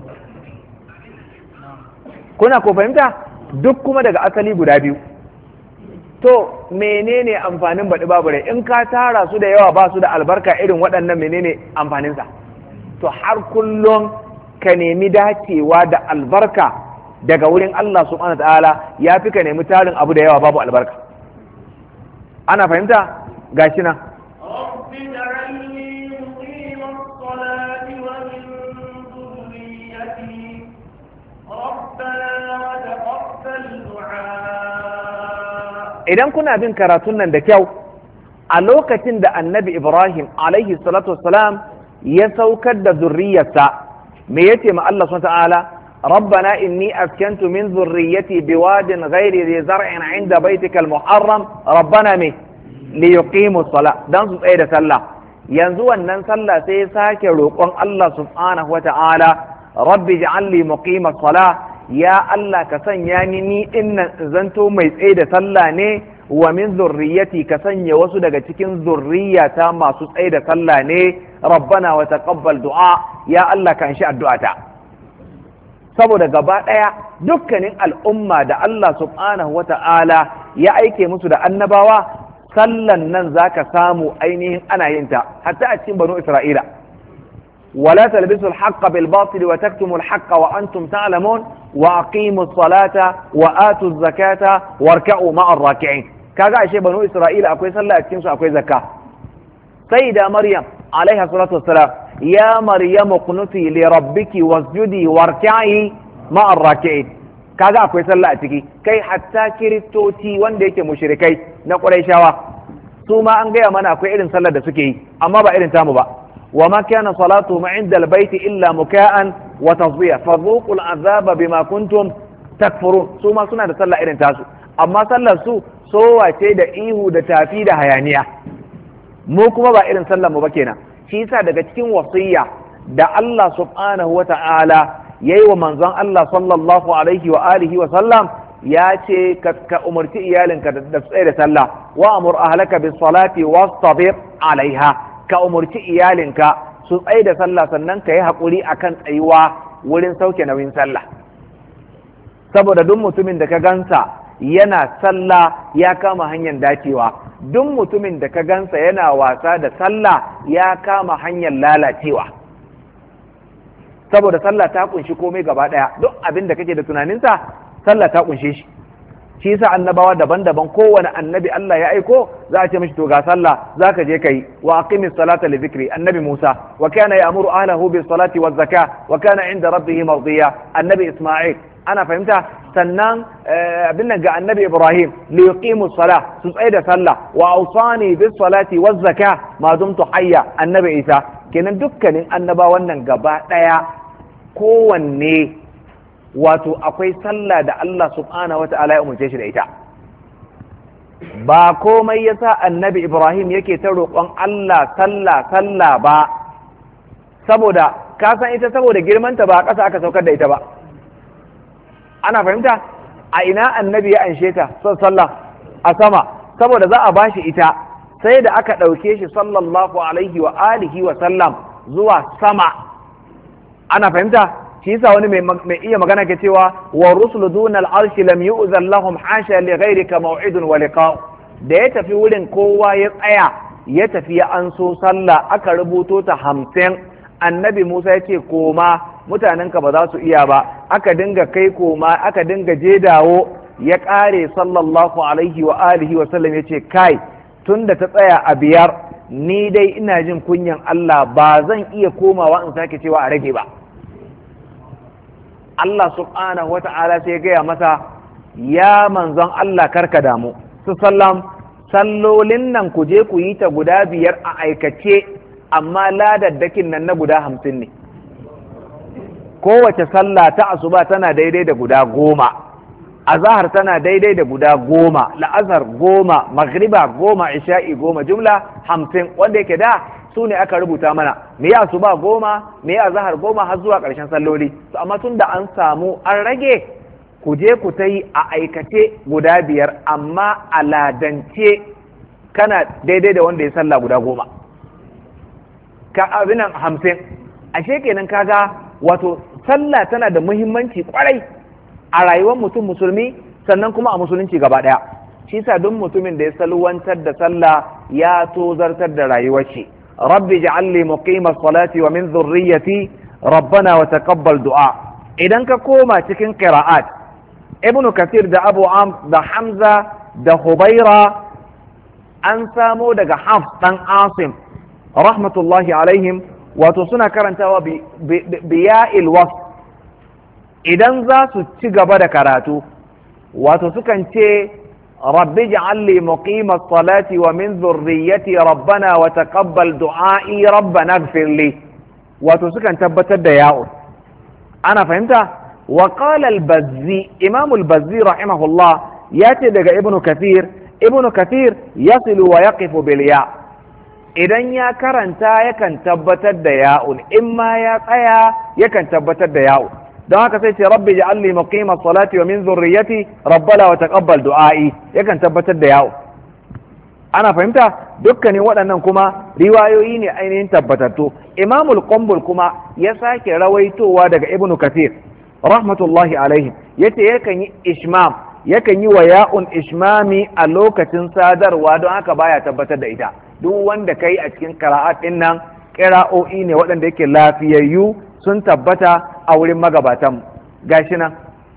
Kuna ko fahimta? Duk kuma daga asali guda biyu. To menene amfanin baɗi babu rai? In ka tara su da yawa ba su da albarka irin waɗannan, menene amfaninsa? To har kullum ka nemi dacewa da albarka daga wurin Allah subhanahu wa ta'ala, ya fi ka nemi tarin abu da yawa babu albarka. Ana fahimta? Gashi nan. Idan kuna bin karatun nan da kyau, a lokacin da annabi Ibrahim alaihi salatu wassalam ya saukar da zurriyarsa, me yace ma Allah subhanahu ta'ala, rabbana inni askantu min zurriyyati biwadin ghairi dhi zar'in 'inda baytikal muharram rabbana me li yuqimu as-salah, dan su tsaye da sallah. Yanzu wannan sallah sai ya sake roƙon Allah subhanahu wata'ala, rabbi ij'al li muqima as-salah, ya Allah ka sanya ni ni dinnan zanto mai tsaye da sallah ne wa min zurriyati ka sanya wasu daga cikin zurriyata masu tsaye da sallah ne rabbana wa taqabbal du'a ya Allah ka anshi addu'ata saboda gaba daya dukkanin al'umma da Allah subhanahu wa ta'ala ya aike musu da annabawa sallan nan zaka samu ainihin ana yin ta hatta a cikin banu Isra'ila ولا تلبسوا الحق بالباطل وتكتموا الحق وأنتم تعلمون وأقيموا الصلاة وآتوا الزكاة واركعوا مع الراكعين كذا شيء بنو إسرائيل أكوي صلى أكتمس أكوي زكاة سيدة مريم عليها الصلاة والسلام يا مريم اقنتي لربك واسجدي واركعي مع الراكعين كذا أكوي صلى أتكي كي حتى كريستوتي وانديك مشركي نقول إيشاوا ثم أنجي أمانا أكوي إذن صلى دسكي أما با إذن تامو با وما كان صلاتهم عند البيت إلا مكاء وتصبية فذوقوا العذاب بما كنتم تكفرون سو ما سنة صلى إرن تاسو أما صلى سو سوى تيدا إيهو دا تافيدا هيانية موكما با إرن صلى مبكينا شيسا دا كتكين وصية دا الله سبحانه وتعالى ييو منظان الله صلى الله عليه وآله وسلم ياتي كأمرتي إيالن كدفسير صلى وأمر أهلك بالصلاة واصطبر عليها ka umurci iyalinka su tsaye da sallah sannan ka yi haƙuri a kan tsayuwa wurin sauke nauyin sallah saboda duk mutumin da ka gansa yana sallah ya kama hanyar dacewa duk mutumin da ka gansa yana wasa da sallah ya kama hanyar lalacewa saboda sallah ta kunshi komai gaba ɗaya duk abin da kake da tunaninsa sallah ta kunshe shi shi yasa annabawa daban-daban kowane annabi Allah ya aiko za a ce mishi to ga sallah zaka je kai wa aqimis salata li dhikri annabi Musa wa kana ya'muru ahlihi bis salati waz zakah wa kana 'inda rabbih mardiya annabi Isma'il ana fahimta sannan abin nan ga annabi Ibrahim li yuqimu salah su tsaya da sallah wa awsani bis salati waz zakah ma dumtu hayya annabi Isa kenan dukkanin annabawan nan gaba daya kowanne wato akwai sallah da Allah subhanahu wata'ala ya umarce shi da ita ba komai yasa annabi Ibrahim yake ta roƙon Allah sallah sallah ba saboda ka san ita saboda girmanta ba a ƙasa aka saukar da ita ba ana fahimta a ina annabi ya anshe ta sallah a sama saboda za a bashi ita sai da aka ɗauke shi sallallahu alaihi wa alihi wa sallam zuwa sama ana fahimta shi yasa wani mai iya magana ke cewa wa rusulu dunal arshi lam yu'zan lahum hasha li ghayrika maw'idun wa liqa da ya tafi wurin kowa ya tsaya ya tafi ya anso sallah aka rubuto ta hamsin annabi Musa ya ce koma mutanenka ba za su iya ba aka dinga kai koma aka dinga je dawo ya kare sallallahu alaihi wa alihi wa sallam ya ce kai tunda ta tsaya a biyar ni dai ina jin kunyan Allah ba zan iya komawa in sake cewa a rage ba Allah subhanahu wata'ala sai gaya masa ya manzon Allah karka damu su sallam sallolin nan ku je ku yi ta guda biyar a aikace amma ladaddakin nan na guda hamsin ne kowace sallah ta asuba tana daidai da guda goma azahar tana daidai da guda goma la'azar goma magriba goma isha'i goma jumla hamsin wanda yake da su ne aka rubuta mana me ya asuba goma me ya azahar goma har zuwa ƙarshen salloli to amma tun da an samu an rage ku je ku ta yi a aikace guda biyar amma a ladance kana daidai da wanda ya sallah guda goma ka abinan hamsin ashe kenan kaga wato sallah tana da muhimmanci kwarai a rayuwar mutum musulmi sannan kuma a musulunci gaba daya shi sa duk mutumin da ya salwantar da sallah ya tozartar da rayuwar shi rabbi ja'alni muqima salati wa min dhurriyyati rabbana wa taqabbal du'a idan ka koma cikin qira'at ibn kathir da abu am da hamza da hubaira an samo daga hafs dan asim rahmatullahi alaihim wato suna karantawa biya'il wasf idan za su ci gaba da karatu wato sukan ce rabbi ij'alni muqima as-salati wa min dhurriyyati rabbana wa taqabbal du'a'i rabbana ighfir li wato sukan tabbatar da ya'u ana fahimta wa qala al-bazzi imam al-bazzi rahimahullah yace daga ibnu kathir ibnu kathir yasilu wa yaqifu bil ya' idan ya karanta yakan tabbatar da ya'un in ma ya tsaya yakan tabbatar da ya'u don haka sai ce rabbi ja'alni muqima salati wa min zurriyyati rabbana wa taqabbal du'ai yakan tabbatar da yawo ana fahimta dukkanin waɗannan kuma riwayoyi ne ainihin tabbatattu. Imamul Qumbul kuma ya sake rawaitowa daga Ibn Kathir rahmatullahi alaihi yace yakan yi ishmam yakan yi wa ya'un ishmami a lokacin sadarwa don haka baya tabbatar da ita. Duk wanda kai a cikin qira'at din nan qira'o'i ne waɗanda yake lafiyayyu sun tabbata a wurin magabatan gashi nan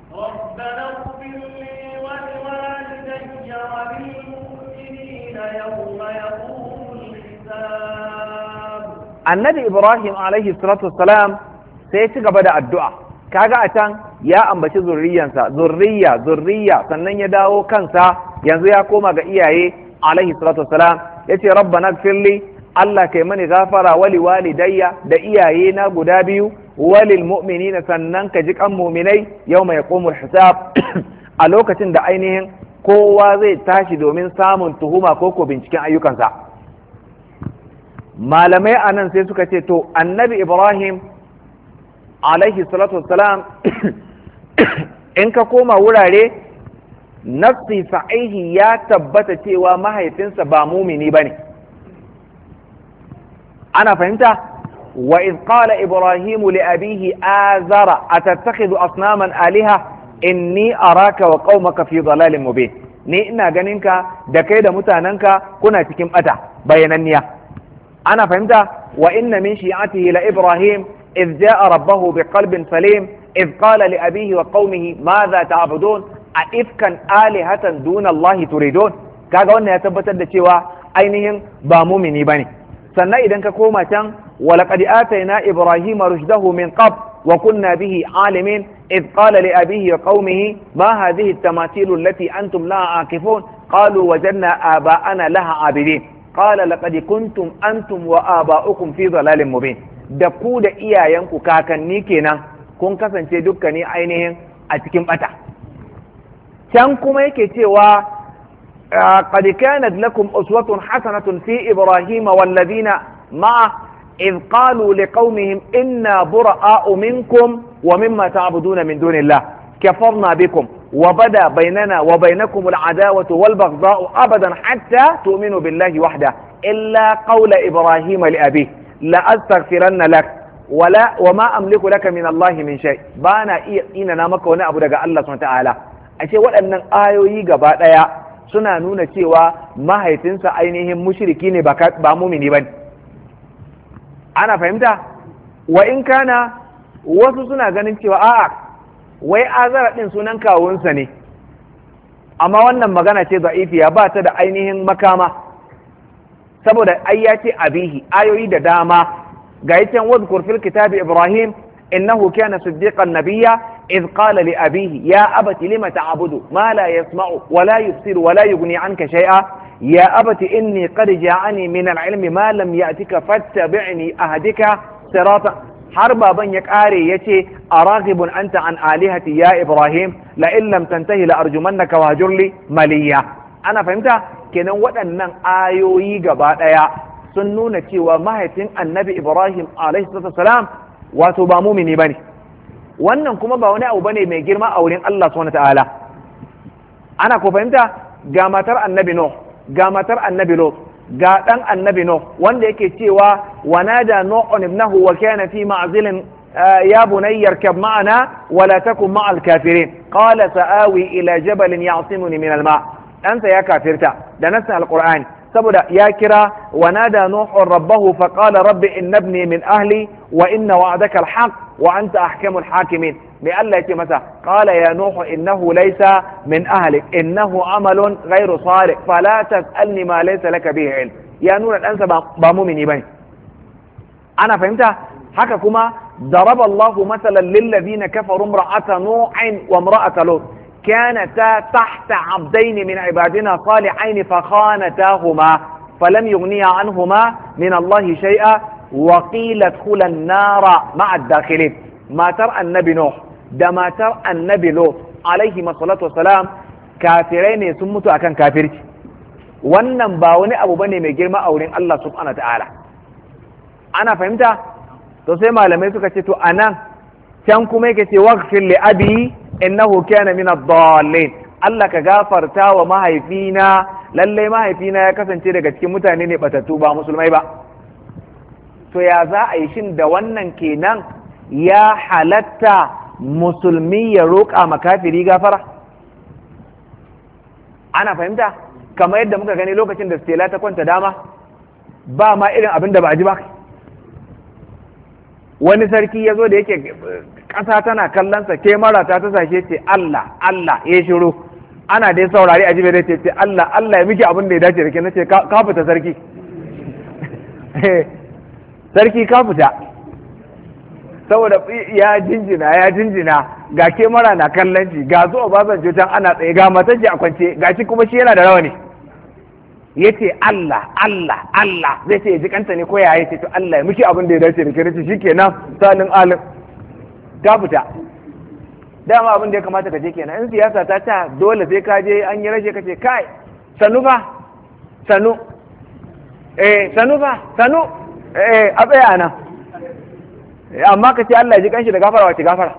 annabi Ibrahim alaihi salatu wassalam sai ci gaba da addu'a kaga a can ya ambaci zurriyansa zurriya zurriya sannan ya dawo kansa yanzu ya koma ga iyaye alaihi salatu wassalam yace rabbana ighfirli Allah kai mani gafara wali walidayya da iyaye na guda biyu walil mu'minina sannan ka ji kan mu'minai yawma yaqumul hisab a lokacin da ainihin kowa zai tashi domin samun tuhuma ko ko binciken ayyukansa. Malamai anan sai suka ce to annabi Ibrahim alaihi salatu wassalam in ka koma wurare nafsi sahihi ya tabbata cewa mahaifinsa ba mumini bane ana fahimta wa iz qala ibrahimu li abihi azara atattakhidhu asnaman aliha inni araka wa qaumaka fi dhalalin mubin ni ina ganin ka da kai da mutananka kuna cikin bata bayananniya ana fahimta wa inna min shi'atihi la ibrahim iz ja'a rabbahu biqalbin salim iz qala li abihi wa qaumihi madha ta'budun a ifkan alihatan duna allahi turidun kaga wannan ya tabbatar da cewa ainihin ba mumini bane sannan idan ka koma can walaqad atayna ibrahima rushdahu min qabl wa kunna bihi alimin id qala li abihi wa qaumihi ma hadhihi at-tamathil allati antum laha akifun qalu wajadna aba'ana laha abidin qala laqad kuntum antum wa aba'ukum fi dhalalin mubin da ku da iyayenku kakanni kenan kun kasance dukkani ainihin a cikin bata can kuma yake cewa قد كانت لكم أسوة حسنة في إبراهيم والذين معه إذ قالوا لقومهم إنا براء منكم ومما تعبدون من دون الله كفرنا بكم وبدا بيننا وبينكم العداوة والبغضاء أبدا حتى تؤمنوا بالله وحده إلا قول إبراهيم لأبيه لأستغفرن لك ولا وما أملك لك من الله من شيء بانا إننا مكونا أبو دقاء الله سبحانه وتعالى أشياء وأن آيو يقبات يا suna nuna cewa mahaifinsa ainihin mushriki ne ba mumini ba ana fahimta wa in kana wasu suna ganin cewa a'a wai azara din sunan kawunsa ne amma wannan magana ce da'ifiya ba ta da ainihin makama saboda ai ya ce abihi ayoyi da dama ga yacan wadhkur fil kitabi ibrahim innahu kana siddiqan nabiyya إذ قال لأبيه يا أبت لم تعبد ما لا يسمع ولا يبصر ولا يغني عنك شيئا يا أبت إني قد جاءني من العلم ما لم يأتك فاتبعني أهدك صراطا حربا بن يكاري يتي أراغب أنت عن آلهتي يا إبراهيم لئن لم تنتهي لأرجمنك وهجر لي مليا أنا فهمت كنا ودنا آيوي قباء سنونة ومهتن النبي إبراهيم عليه الصلاة والسلام وتبامو من بني wannan kuma ba wani abu bane mai girma a wurin Allah subhanahu wataala ana ko fahimta ga matar annabi Nuh ga matar annabi Lut ga dan annabi Nuh wanda yake cewa wanada nu'un ibnahu wa kana fi ma'zilin ya bunayya irkab ma'ana wa la takun ma'al kafirin qala sa'awi ila jabalin ya'simuni min al-ma' ɗansa ya kafirta da nasin alqur'ani saboda ya kira wanada nuhun rabbahu faqala rabbi inna ibni min ahli wa inna wa'daka alhaq wa anta ahkamul hakimin me Allah yake masa qala ya nuhu innahu laysa min ahlik innahu amalun ghayru salih fala tas'alni ma laysa laka bihi ilm ya nuna ɗansa ba mumini bane ana fahimta haka kuma daraba Allah masalan lil ladina kafaru imra'ata nu'in wa imra'ata lut كانتا تحت عبدين من عبادنا صالحين فخانتاهما فلم يغنيا عنهما من الله شيئا وقيل ادخلا النار مع الداخلين ما ترى النبي نوح ده ما ترى النبي لوط عليه الصلاة والسلام كافرين سمتوا أكان كافرين wannan ba wani abu bane mai girma a wurin Allah subhanahu ta'ala ana fahimta to sai malamai suka ce to anan can kuma yake ce waghfir li abi innahu kana min ad-dallin, Allah ka gafarta wa mahaifina, lallai mahaifina ya kasance daga cikin mutane ne batattu ba musulmai ba. To ya za a yi shin da wannan kenan ya halatta musulmi ya roƙa makafiri gafara? Ana fahimta? Kamar yadda muka gani lokacin da Stella ta kwanta dama ba ma irin abin da ba a ji ba. Wani sarki ya zo da yake ƙasa tana kallonsa, ke mara ta ta sashe ce Allah Allah ya shiru, ana dai saurari a jibe da ce Allah Allah ya miki abin da ya dace da ke, na ce ka fita sarki sarki ka fita, saboda ya jinjina ya jinjina ga ke mara na kallon shi, ga zuwa basan can ana tsaye, ga matan shi a kwance, ga shi kuma shi yana da rawani, ya ce Allah Allah Allah zai ce ya ji kanta ne ko ya ce to Allah ya miki abin da ya dace da ke, nace shikenan salin alim ka fita. Dama abin da ya kamata ka je kenan, in siyasa ta ta dole sai ka je an yi rashe ka ce kai sanu fa sanu eh sanu fa sanu eh a tsaya nan, amma ka ce Allah ya ji kanshi da gafara, wace gafara?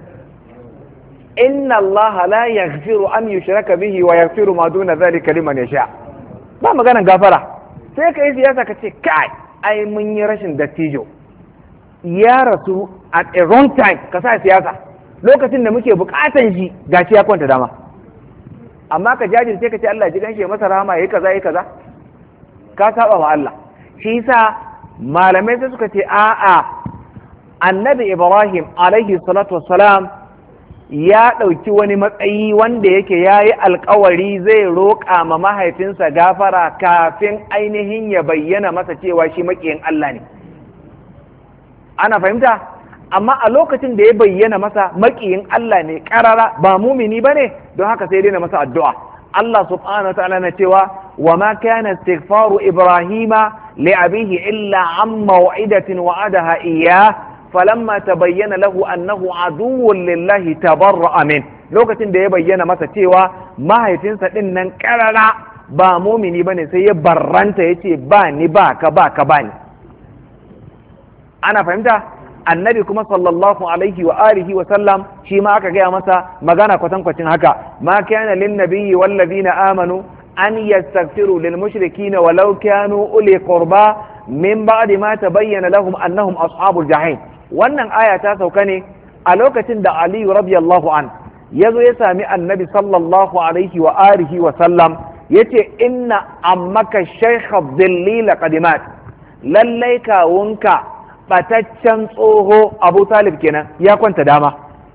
Inna Allah la yaghfiru an yushraka bihi wa yaghfiru ma duna dhalika liman yasha. Ba maganan gafara. Sai ka yi siyasa ka ce kai ai mun yi rashin dattijo ya rasu at a wrong time, ka sa siyasa lokacin da muke bukatan shi gashi ya kwanta dama, amma ka jajirce ka ce Allah ji ganshi masa rahama yayi kaza yayi kaza, ka saba wa Allah. Shi yasa malamai sai suka ce a'a, annabi Ibrahim alaihi salatu wassalam ya ɗauki wani matsayi wanda yake ya yi alkawari zai roƙa ma mahaifinsa gafara kafin ainihin ya bayyana masa cewa shi maƙiyin Allah ne. Ana fahimta? Amma a lokacin da ya bayyana masa maƙiyin Allah ne ƙarara, ba mumini ba ne, don haka sai daina masa addu'a. Allah subhanahu wa ta'ala na cewa wa ma kana istighfaru Ibrahima li abihi illa an maw'idatin wa'adaha iyyah falamma tabayyana lahu annahu aduwwun lillahi tabarra'a min. Lokacin da ya bayyana masa cewa mahaifinsa din nan karara ba mumini bane, sai ya barranta yace ba ni ba ka ba ka ba ni. Ana fahimta? Annabi kuma sallallahu alaihi wa alihi wa sallam shi ma aka gaya masa magana kwatankwacin haka, ma kana lin nabiyyi wal ladina amanu an yastaghfiru lil mushrikeena walau kanu uli qurba min ba'di ma tabayyana lahum annahum ashabul jahim. Wannan aya ta sauka ne a lokacin da Ali radiyallahu an ya zo ya sami annabi sallallahu alaihi wa alihi wa sallam yace inna ammaka shaykha dhillila qadimat, lallai kawunka bataccen tsoho Abu Talib kenan ya kwanta dama,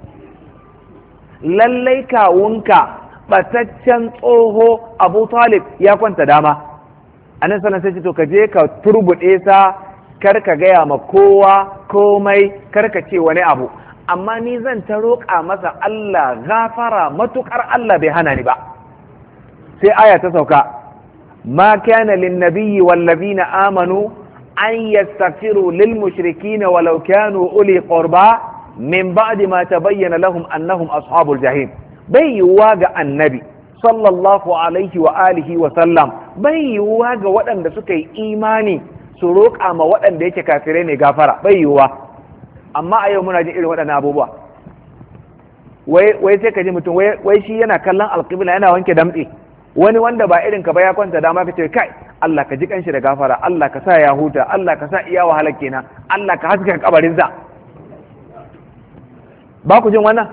lallai kawunka bataccen tsoho Abu Talib ya kwanta dama. Annabi sallallahu alaihi wasallam sai to ka je ka turbude sa, kar ka gaya ma kowa komai, kar ka ce wani abu, amma ni zan ta roƙa masa Allah gafara matukar Allah bai hana ni ba. Sai aya ta sauka, ma kana lin nabiyyi wal ladina amanu an yastaghfiru lil mushrikeena walau kanu uli qurba min ba'di ma tabayyana lahum annahum ashabul jahim. Bai yiwuwa ga annabi sallallahu alaihi wa alihi wa sallam, bai yiwuwa ga waɗanda suka yi imani su roƙa ma waɗanda yake kafirai ne gafara, bai yiwuwa. Amma a yau muna jin irin waɗannan abubuwa, wai sai ka ji mutum wai shi yana kallon alƙibla yana wanke damtse, wani wanda ba irin ka ba ya kwanta dama ka ce kai Allah ka ji kanshi da gafara, Allah ka sa ya huta, Allah ka sa iya wahala kenan, Allah ka haska kabarinsa. Ba ku jin wannan?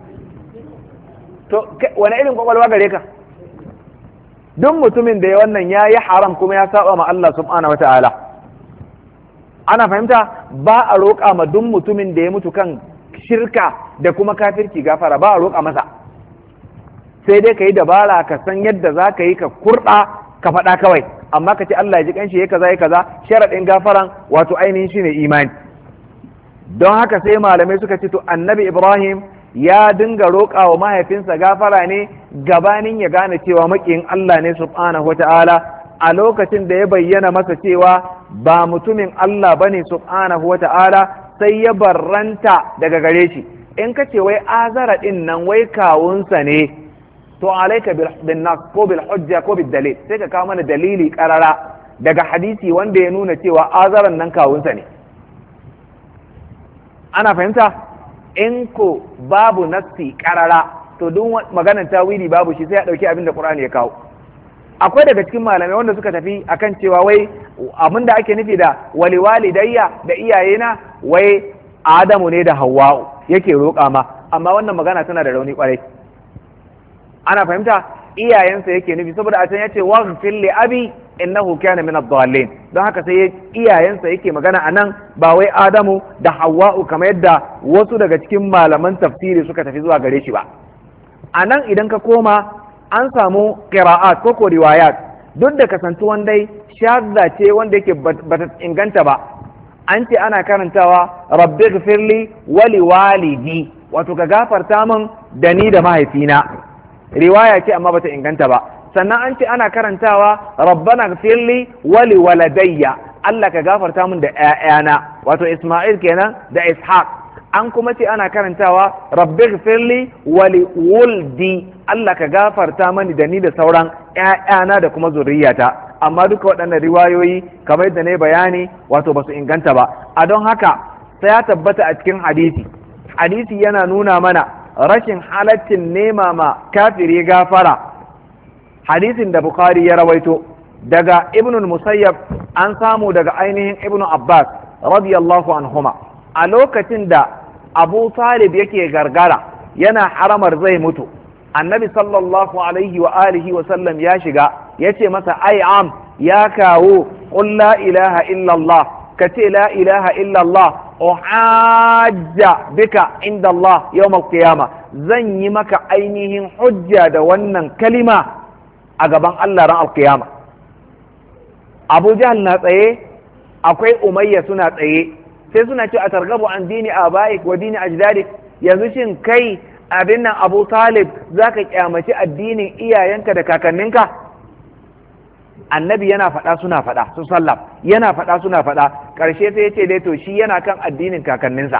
To wani irin kwakwalwa gare ka? Duk mutumin da ya wannan ya yi haram kuma ya saba ma Allah subhanahu wa ta'ala. Ana fahimta? Ba a roƙa ma duk mutumin da ya mutu kan shirka da kuma kafirci gafara, ba a roƙa masa. Sai dai ka yi dabara ka san yadda za ka yi ka kurɗa ka faɗa kawai, amma ka ce Allah ya ji kanshi ya kaza ya kaza, sharaɗin gafaran wato ainihin shine imani. Don haka sai malamai suka ce to annabi Ibrahim ya dinga roƙa wa mahaifinsa gafara ne gabanin ya gane cewa maƙiyin Allah ne subhanahu wa ta'ala, a lokacin da ya bayyana masa cewa ba mutumin Allah bane subhanahu wa ta'ala, sai ya barranta daga gare shi. In ka ce wai azara din nan wai kawunsa ne, to alaika bin nas ko bil hujja ko bil dalil, sai ka kawo mana dalili karara daga hadisi wanda ya nuna cewa azaran nan kawunsa ne. Ana fahimta? in ko babu nassi karara to duk maganar tawili babu shi sai a dauki abin da Qur'ani ya kawo. Akwai daga cikin malamai wanda suka tafi akan cewa wai abin da ake nufi da wali walidayya da iyayena wai Adamu ne da Hawwa'u yake roƙa ma, amma wannan magana tana da rauni kwarai. Ana fahimta iyayensa yake nufi saboda a can yace waghfir li abi innahu kana min ad-dallin, don haka sai iyayensa yake magana anan ba wai Adamu da Hawwa'u kamar yadda wasu daga cikin malaman tafsiri suka tafi zuwa gare shi ba. Anan idan ka koma an samu qira'at ko ko riwayat, duk da kasantuwan dai shadda ce wanda yake bata inganta ba, an ce ana karantawa rabbi ghfirli wali walidi, wato ka gafarta min da ni da mahaifina, riwaya ce amma bata inganta ba. Sannan an ce ana karantawa rabbana ghfirli wali waladayya, Allah ka gafarta min da ƴaƴana, wato Isma'il kenan da Ishaq. An kuma ce ana karantawa rabbi ghfirli wali wuldi, Allah ka gafarta mani da ni da sauran ƴaƴana da kuma zuriyata. Amma duka waɗannan riwayoyi kamar yadda ne bayani wato basu inganta ba. A don haka sai ya tabbata a cikin hadisi, hadisi yana nuna mana rashin halaccin nema ma kafiri gafara. Hadisin da Bukhari ya rawaito daga Ibn Musayyab an samu daga ainihin Ibn Abbas radiyallahu anhuma, a lokacin da Abu Talib yake gargara yana haramar zai mutu, annabi sallallahu alaihi wa alihi wa sallam ya shiga yace masa ai am ya kawo qul la ilaha illallah, kace la ilaha illallah uhajja bika inda Allah yawm al-qiyamah, zan yi maka ainihin hujja da wannan kalima a gaban Allah ran al-qiyama. Abu Jahl na tsaye, akwai Umayya suna tsaye, sai suna ce a targabu an dini abaik wa dini ajdadik, yanzu shin kai abin nan Abu Talib zaka kyamaci addinin iyayenka da kakanninka? Annabi yana faɗa suna faɗa, su sallam yana faɗa suna faɗa, ƙarshe sai yace dai to shi yana kan addinin kakanninsa.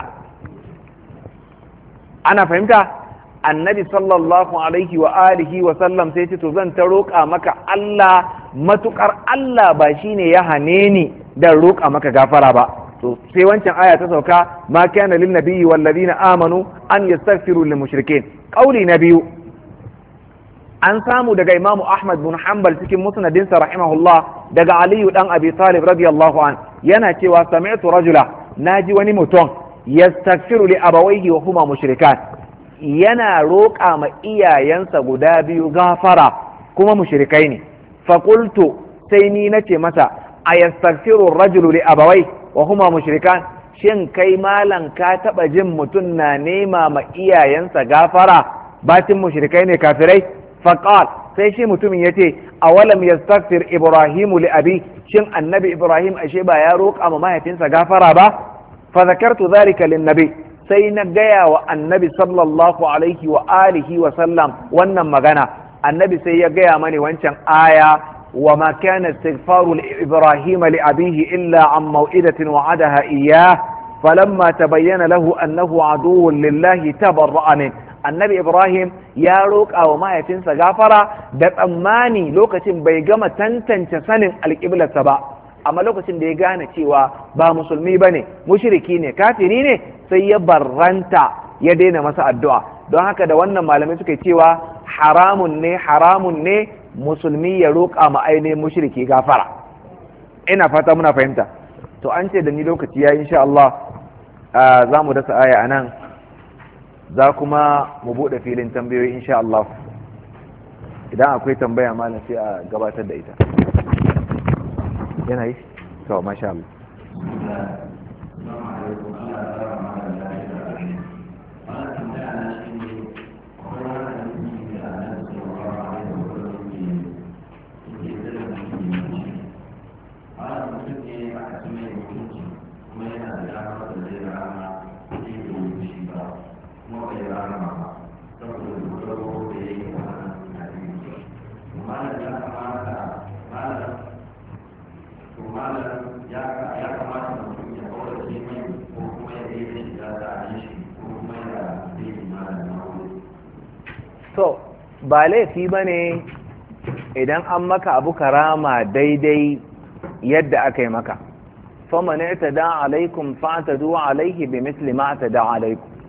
Ana fahimta? Annabi sallallahu alaihi wa alihi wa sallam sai ce to zan ta roƙa maka Allah, matukar Allah ba shine ya hane ni da roƙa maka gafara ba. To sai wancan aya ta sauka ma kana lin nabiyyi wal ladina amanu an yastaghfiru lil mushrikeen. Qauli na biyu an samu daga Imam Ahmad bin Hanbal cikin musnadin sa rahimahullah daga Ali dan Abi Talib radiyallahu an, yana cewa sami'tu rajula, naji wani mutum yastaghfiru li abawayhi wa huma mushrikan, yana roƙa ma iyayensa guda biyu gafara kuma mushrikai ne. Fa qultu, sai ni nace masa ayastaghfiru ar-rajulu li abawayhi wa huma mushrikan, shin kai malan ka taba jin mutum na nema ma iyayensa gafara batin mushrikai ne kafirai? Faqal, sai shi mutumin yace awalam yastaghfir ibrahimu li abi, shin annabi ibrahim ashe ba ya roƙa ma mahaifinsa gafara ba? Fa zakartu dhalika lin nabi, sai na gaya wa annabi sallallahu alaihi wa alihi wa sallam wannan magana. Annabi sai ya gaya mani wancan aya وما كان استغفار إبراهيم لأبيه إلا عن موئدة وعدها إياه فلما تبين له أنه عدو لله تبرأ منه. النبي إبراهيم يا روك أو ما يتنسى غافرة دت أماني لوكتين بيجمع تنتن تسنن القبلة سبا، أما لوكتين بيجانا تيوا با مسلمي بني مشركين كافرين سيبرنتا يدينا مسا الدعاء. don haka da wannan malamai suka cewa haramun ne haramun ne musulmi ya roƙa ma ainihin mushriki gafara. Ina fata muna fahimta. To an ce da ni lokaci ya insha Allah za mu dasa aya a nan, za kuma mu buɗe filin tambayoyi insha Allah. Idan akwai tambaya malam sai a gabatar da ita. Yana yi? To masha Allah. So, ba laifi ba ne idan an maka abu karama daidai yadda aka yi maka. faman i'tada alaikum fa'tadu alaihi bimithli ma i'tada alaikum.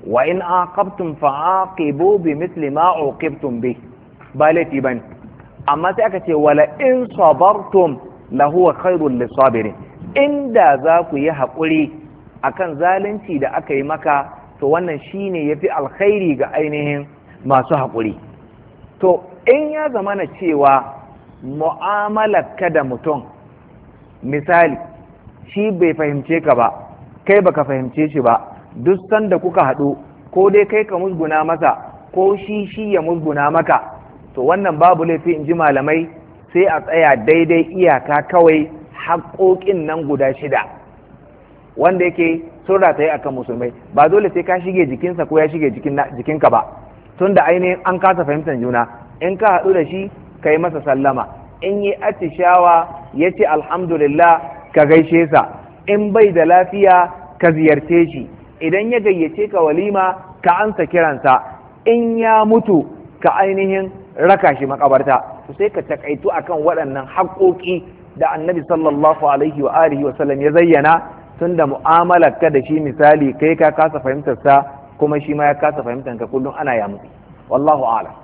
wa in aqabtum fa'aqibu bimithli ma uqibtum bih ba laifi bane amma sai aka ce wala in sabartum lahuwa khairul lisabirin inda za ku yi haƙuri akan zalunci da aka yi maka to wannan shine yafi alkhairi ga ainihin masu haƙuri. To in ya zama na cewa mu'amalarka da mutum misali shi bai fahimce ka ba kai baka fahimce shi ba, duk sanda kuka haɗu ko dai kai ka musguna masa ko shi shi ya musguna maka, to wannan babu laifi in ji malamai sai a tsaya daidai iyaka kawai haƙoƙin nan guda shida wanda yake sun rataye akan musulmai, ba dole sai ka shige jikinsa ko ya shige jikinka ba, tunda ainihin an kasa fahimtar juna. In ka haɗu da shi ka yi masa sallama, in yi atishawa ya ce alhamdulillah ka gaishe sa, in bai da lafiya ka ziyarce shi, idan ya gayyace ka walima ka ansa kiransa, in ya mutu ka ainihin raka shi makabarta. to sai ka takaitu akan waɗannan haƙoƙi da annabi sallallahu alaihi wa alihi wa sallam ya zayyana, tunda mu'amalar ka da shi misali kai ka kasa fahimtar sa kuma shi ma ya kasa fahimtar ka, kullum ana ya mutu. wallahu a'lam.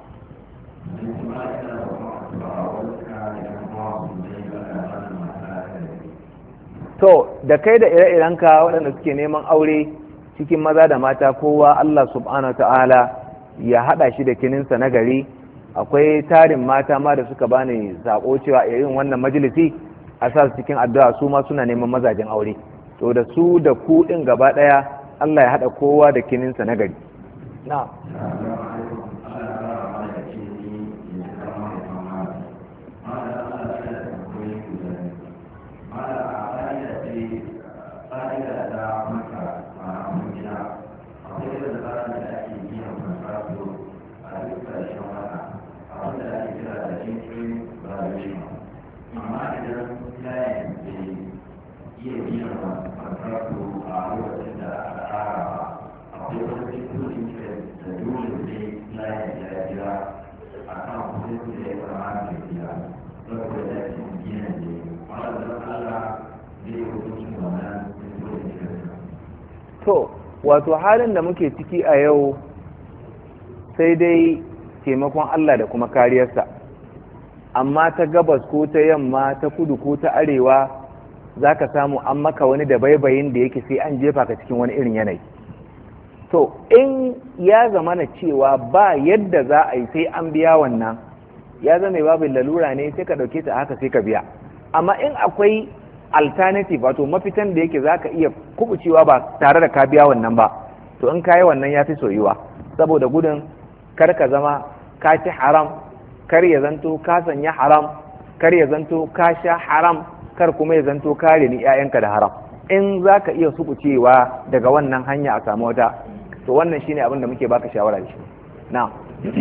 to da kai da ire-irenka waɗanda suke neman aure cikin maza da mata, kowa Allah subhanahu ta'ala ya haɗa shi da kininsa na gari. Akwai tarin mata ma da suka bani sako cewa irin wannan majalisi a sa su cikin addu'a, su ma suna neman mazajen aure. To da su da ku ɗin gaba ɗaya Allah ya haɗa kowa da kininsa na gari. na'am. To, wato halin da muke ciki a yau sai dai taimakon Allah da kuma kariyarsa, amma ta gabas ko ta yamma ta kudu ko ta arewa za ka samu an maka wani da baibayin da yake sai an jefa ka cikin wani irin yanayi. To, in ya zama na cewa ba yadda za a yi sai an biya wannan, ya zama babin lalura ne sai ka ɗauke ta haka sai ka biya. Amma in akwai alternative, wato mafitan da yake za ka iya kubucewa ba tare da ka biya wannan ba, to in ka yi wannan ya fi soyuwa, saboda gudun kar ka zama ka ci haram, kar ya zanto ka sanya haram, kar ya zanto ka sha haram, kar kuma ya zanto ka reni 'ya'yanka da haram. In za ka iya kubucewa daga wannan hanya a samu wata, to wannan shine abin da muke baka shawara da shi. na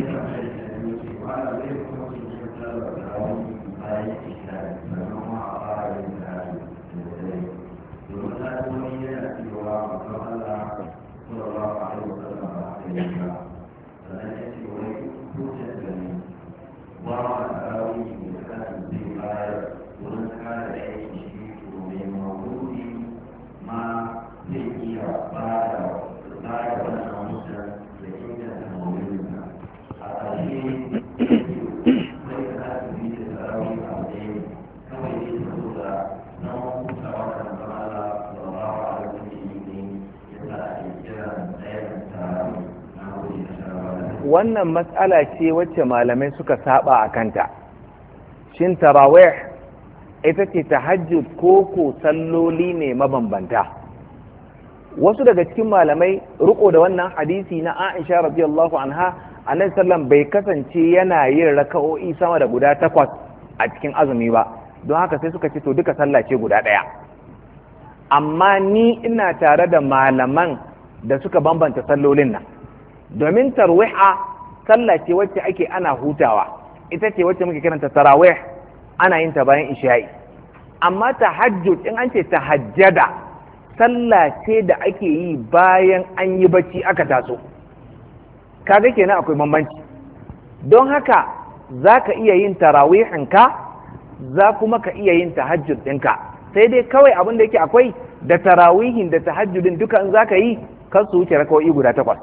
wannan matsala ce wacce malamai suka saba a kanta. Shin tarawih ita ce tahajjud ko ko salloli ne mabambanta? Wasu daga cikin malamai riko da wannan hadisi na Aisha radiyallahu anha, annabi sallam bai kasance yana yin raka'o'i sama da guda takwas a cikin azumi ba, don haka sai suka ce to duka sallah ce guda ɗaya. Amma ni ina tare da malaman da suka bambanta sallolin nan, domin tarwiha sallah ce wacce ake ana hutawa, ita ce wacce muke kiranta tarawih, ana yin ta bayan isha'i. Amma tahajjud in an ce tahajjada, sallah ce da ake yi bayan an yi bacci aka taso. Kaga kenan akwai bambanci. Don haka za ka iya yin tarawihinka, za kuma ka iya yin tahajjud ɗinka, sai dai kawai abin da yake akwai da tarawihin da tahajjudin duka in za ka yi kar su wuce rakawoyi guda takwas.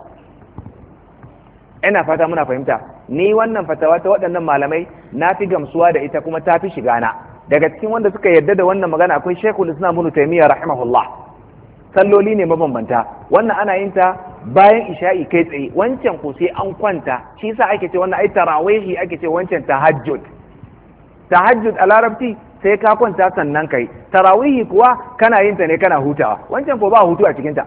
ina fata muna fahimta. Ni wannan fatawa ta waɗannan malamai na fi gamsuwa da ita kuma ta fi shiga na. Daga cikin wanda suka yarda da wannan magana akwai Sheikhul Islam Ibn Taymiyyah rahimahullah. Salloli ne mabambanta, wannan ana yin ta bayan isha'i kai tsaye, wancan ko sai an kwanta, shi yasa ake ce wannan ai tarawihi, ake ce wancan tahajjud. Tahajjud a larabci sai ka kwanta sannan kai, tarawihi kuwa kana yin ta ne kana hutawa, wancan ko ba hutu a cikin ta.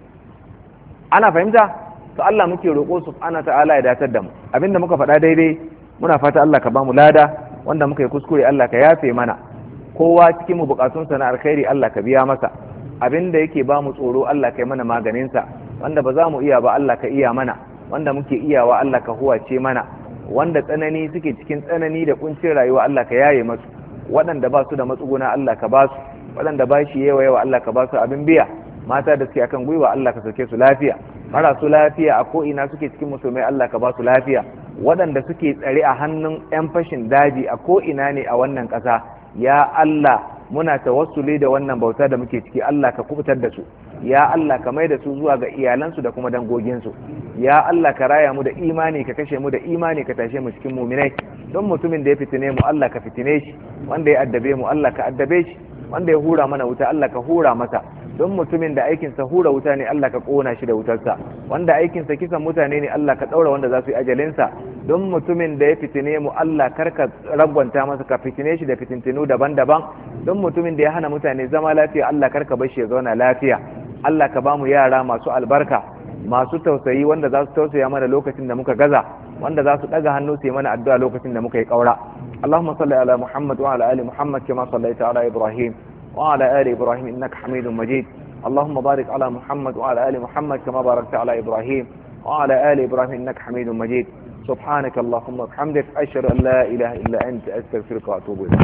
Ana fahimta? To Allah muke roƙo subhanahu ta'ala ya datar da mu. Abinda muka faɗa daidai muna fata Allah ka bamu lada, wanda muka yi kuskure Allah ka yafe mana. Kowa cikin mu bukatunsa na alkhairi Allah ka biya masa. Abinda yake bamu tsoro Allah ka yi mana maganinsa, wanda ba za mu iya ba Allah ka iya mana, wanda muke iyawa Allah ka huwace mana, wanda tsanani suke cikin tsanani da kuncin rayuwa Allah ka yaye masu, waɗanda ba su da matsuguna Allah ka ba su, waɗanda ba shi yawa yawa Allah ka ba su abin biya, mata da suke akan gwiwa Allah ka sauke su lafiya, marasu lafiya a ko'ina suke cikin musulmai Allah ka ba su lafiya, waɗanda suke tsare a hannun 'yan fashin daji a ko'ina ne a wannan ƙasa, ya Allah muna tawassuli da wannan bauta da muke ciki, Allah ka kubutar da su, ya Allah ka mai da su zuwa ga iyalansu da kuma dangoginsu, ya Allah ka raya mu da imani, ka kashe mu da imani, ka tashe mu cikin muminai. Don mutumin da ya fitine mu Allah ka fitine shi, wanda ya addabe mu Allah ka addabe shi, wanda ya hura mana wuta Allah ka hura masa. Don mutumin da aikinsa hura wuta ne Allah ka kona shi da wutarsa, wanda aikinsa kisan mutane ne Allah ka ɗaura wanda za su yi ajalinsa. Don mutumin da ya fitine mu Allah karka ragwanta masa, ka fitine shi da fitintinu daban-daban. Don mutumin da ya hana mutane zama lafiya Allah karka bar shi ya zauna lafiya. Allah ka bamu yara masu albarka, masu tausayi, wanda za su tausaya mana lokacin da muka gaza, wanda za su ɗaga hannu su yi mana addu'a lokacin da muka yi ƙaura. Allahumma salli ala Muhammad wa ala ali Muhammad kama sallaita ala Ibrahim وعلى آل إبراهيم إنك حميد مجيد. اللهم بارك على محمد وعلى آل محمد كما باركت على إبراهيم وعلى آل إبراهيم إنك حميد مجيد. سبحانك اللهم وبحمدك أشهد أن لا إله إلا أنت أستغفرك وأتوب إليك.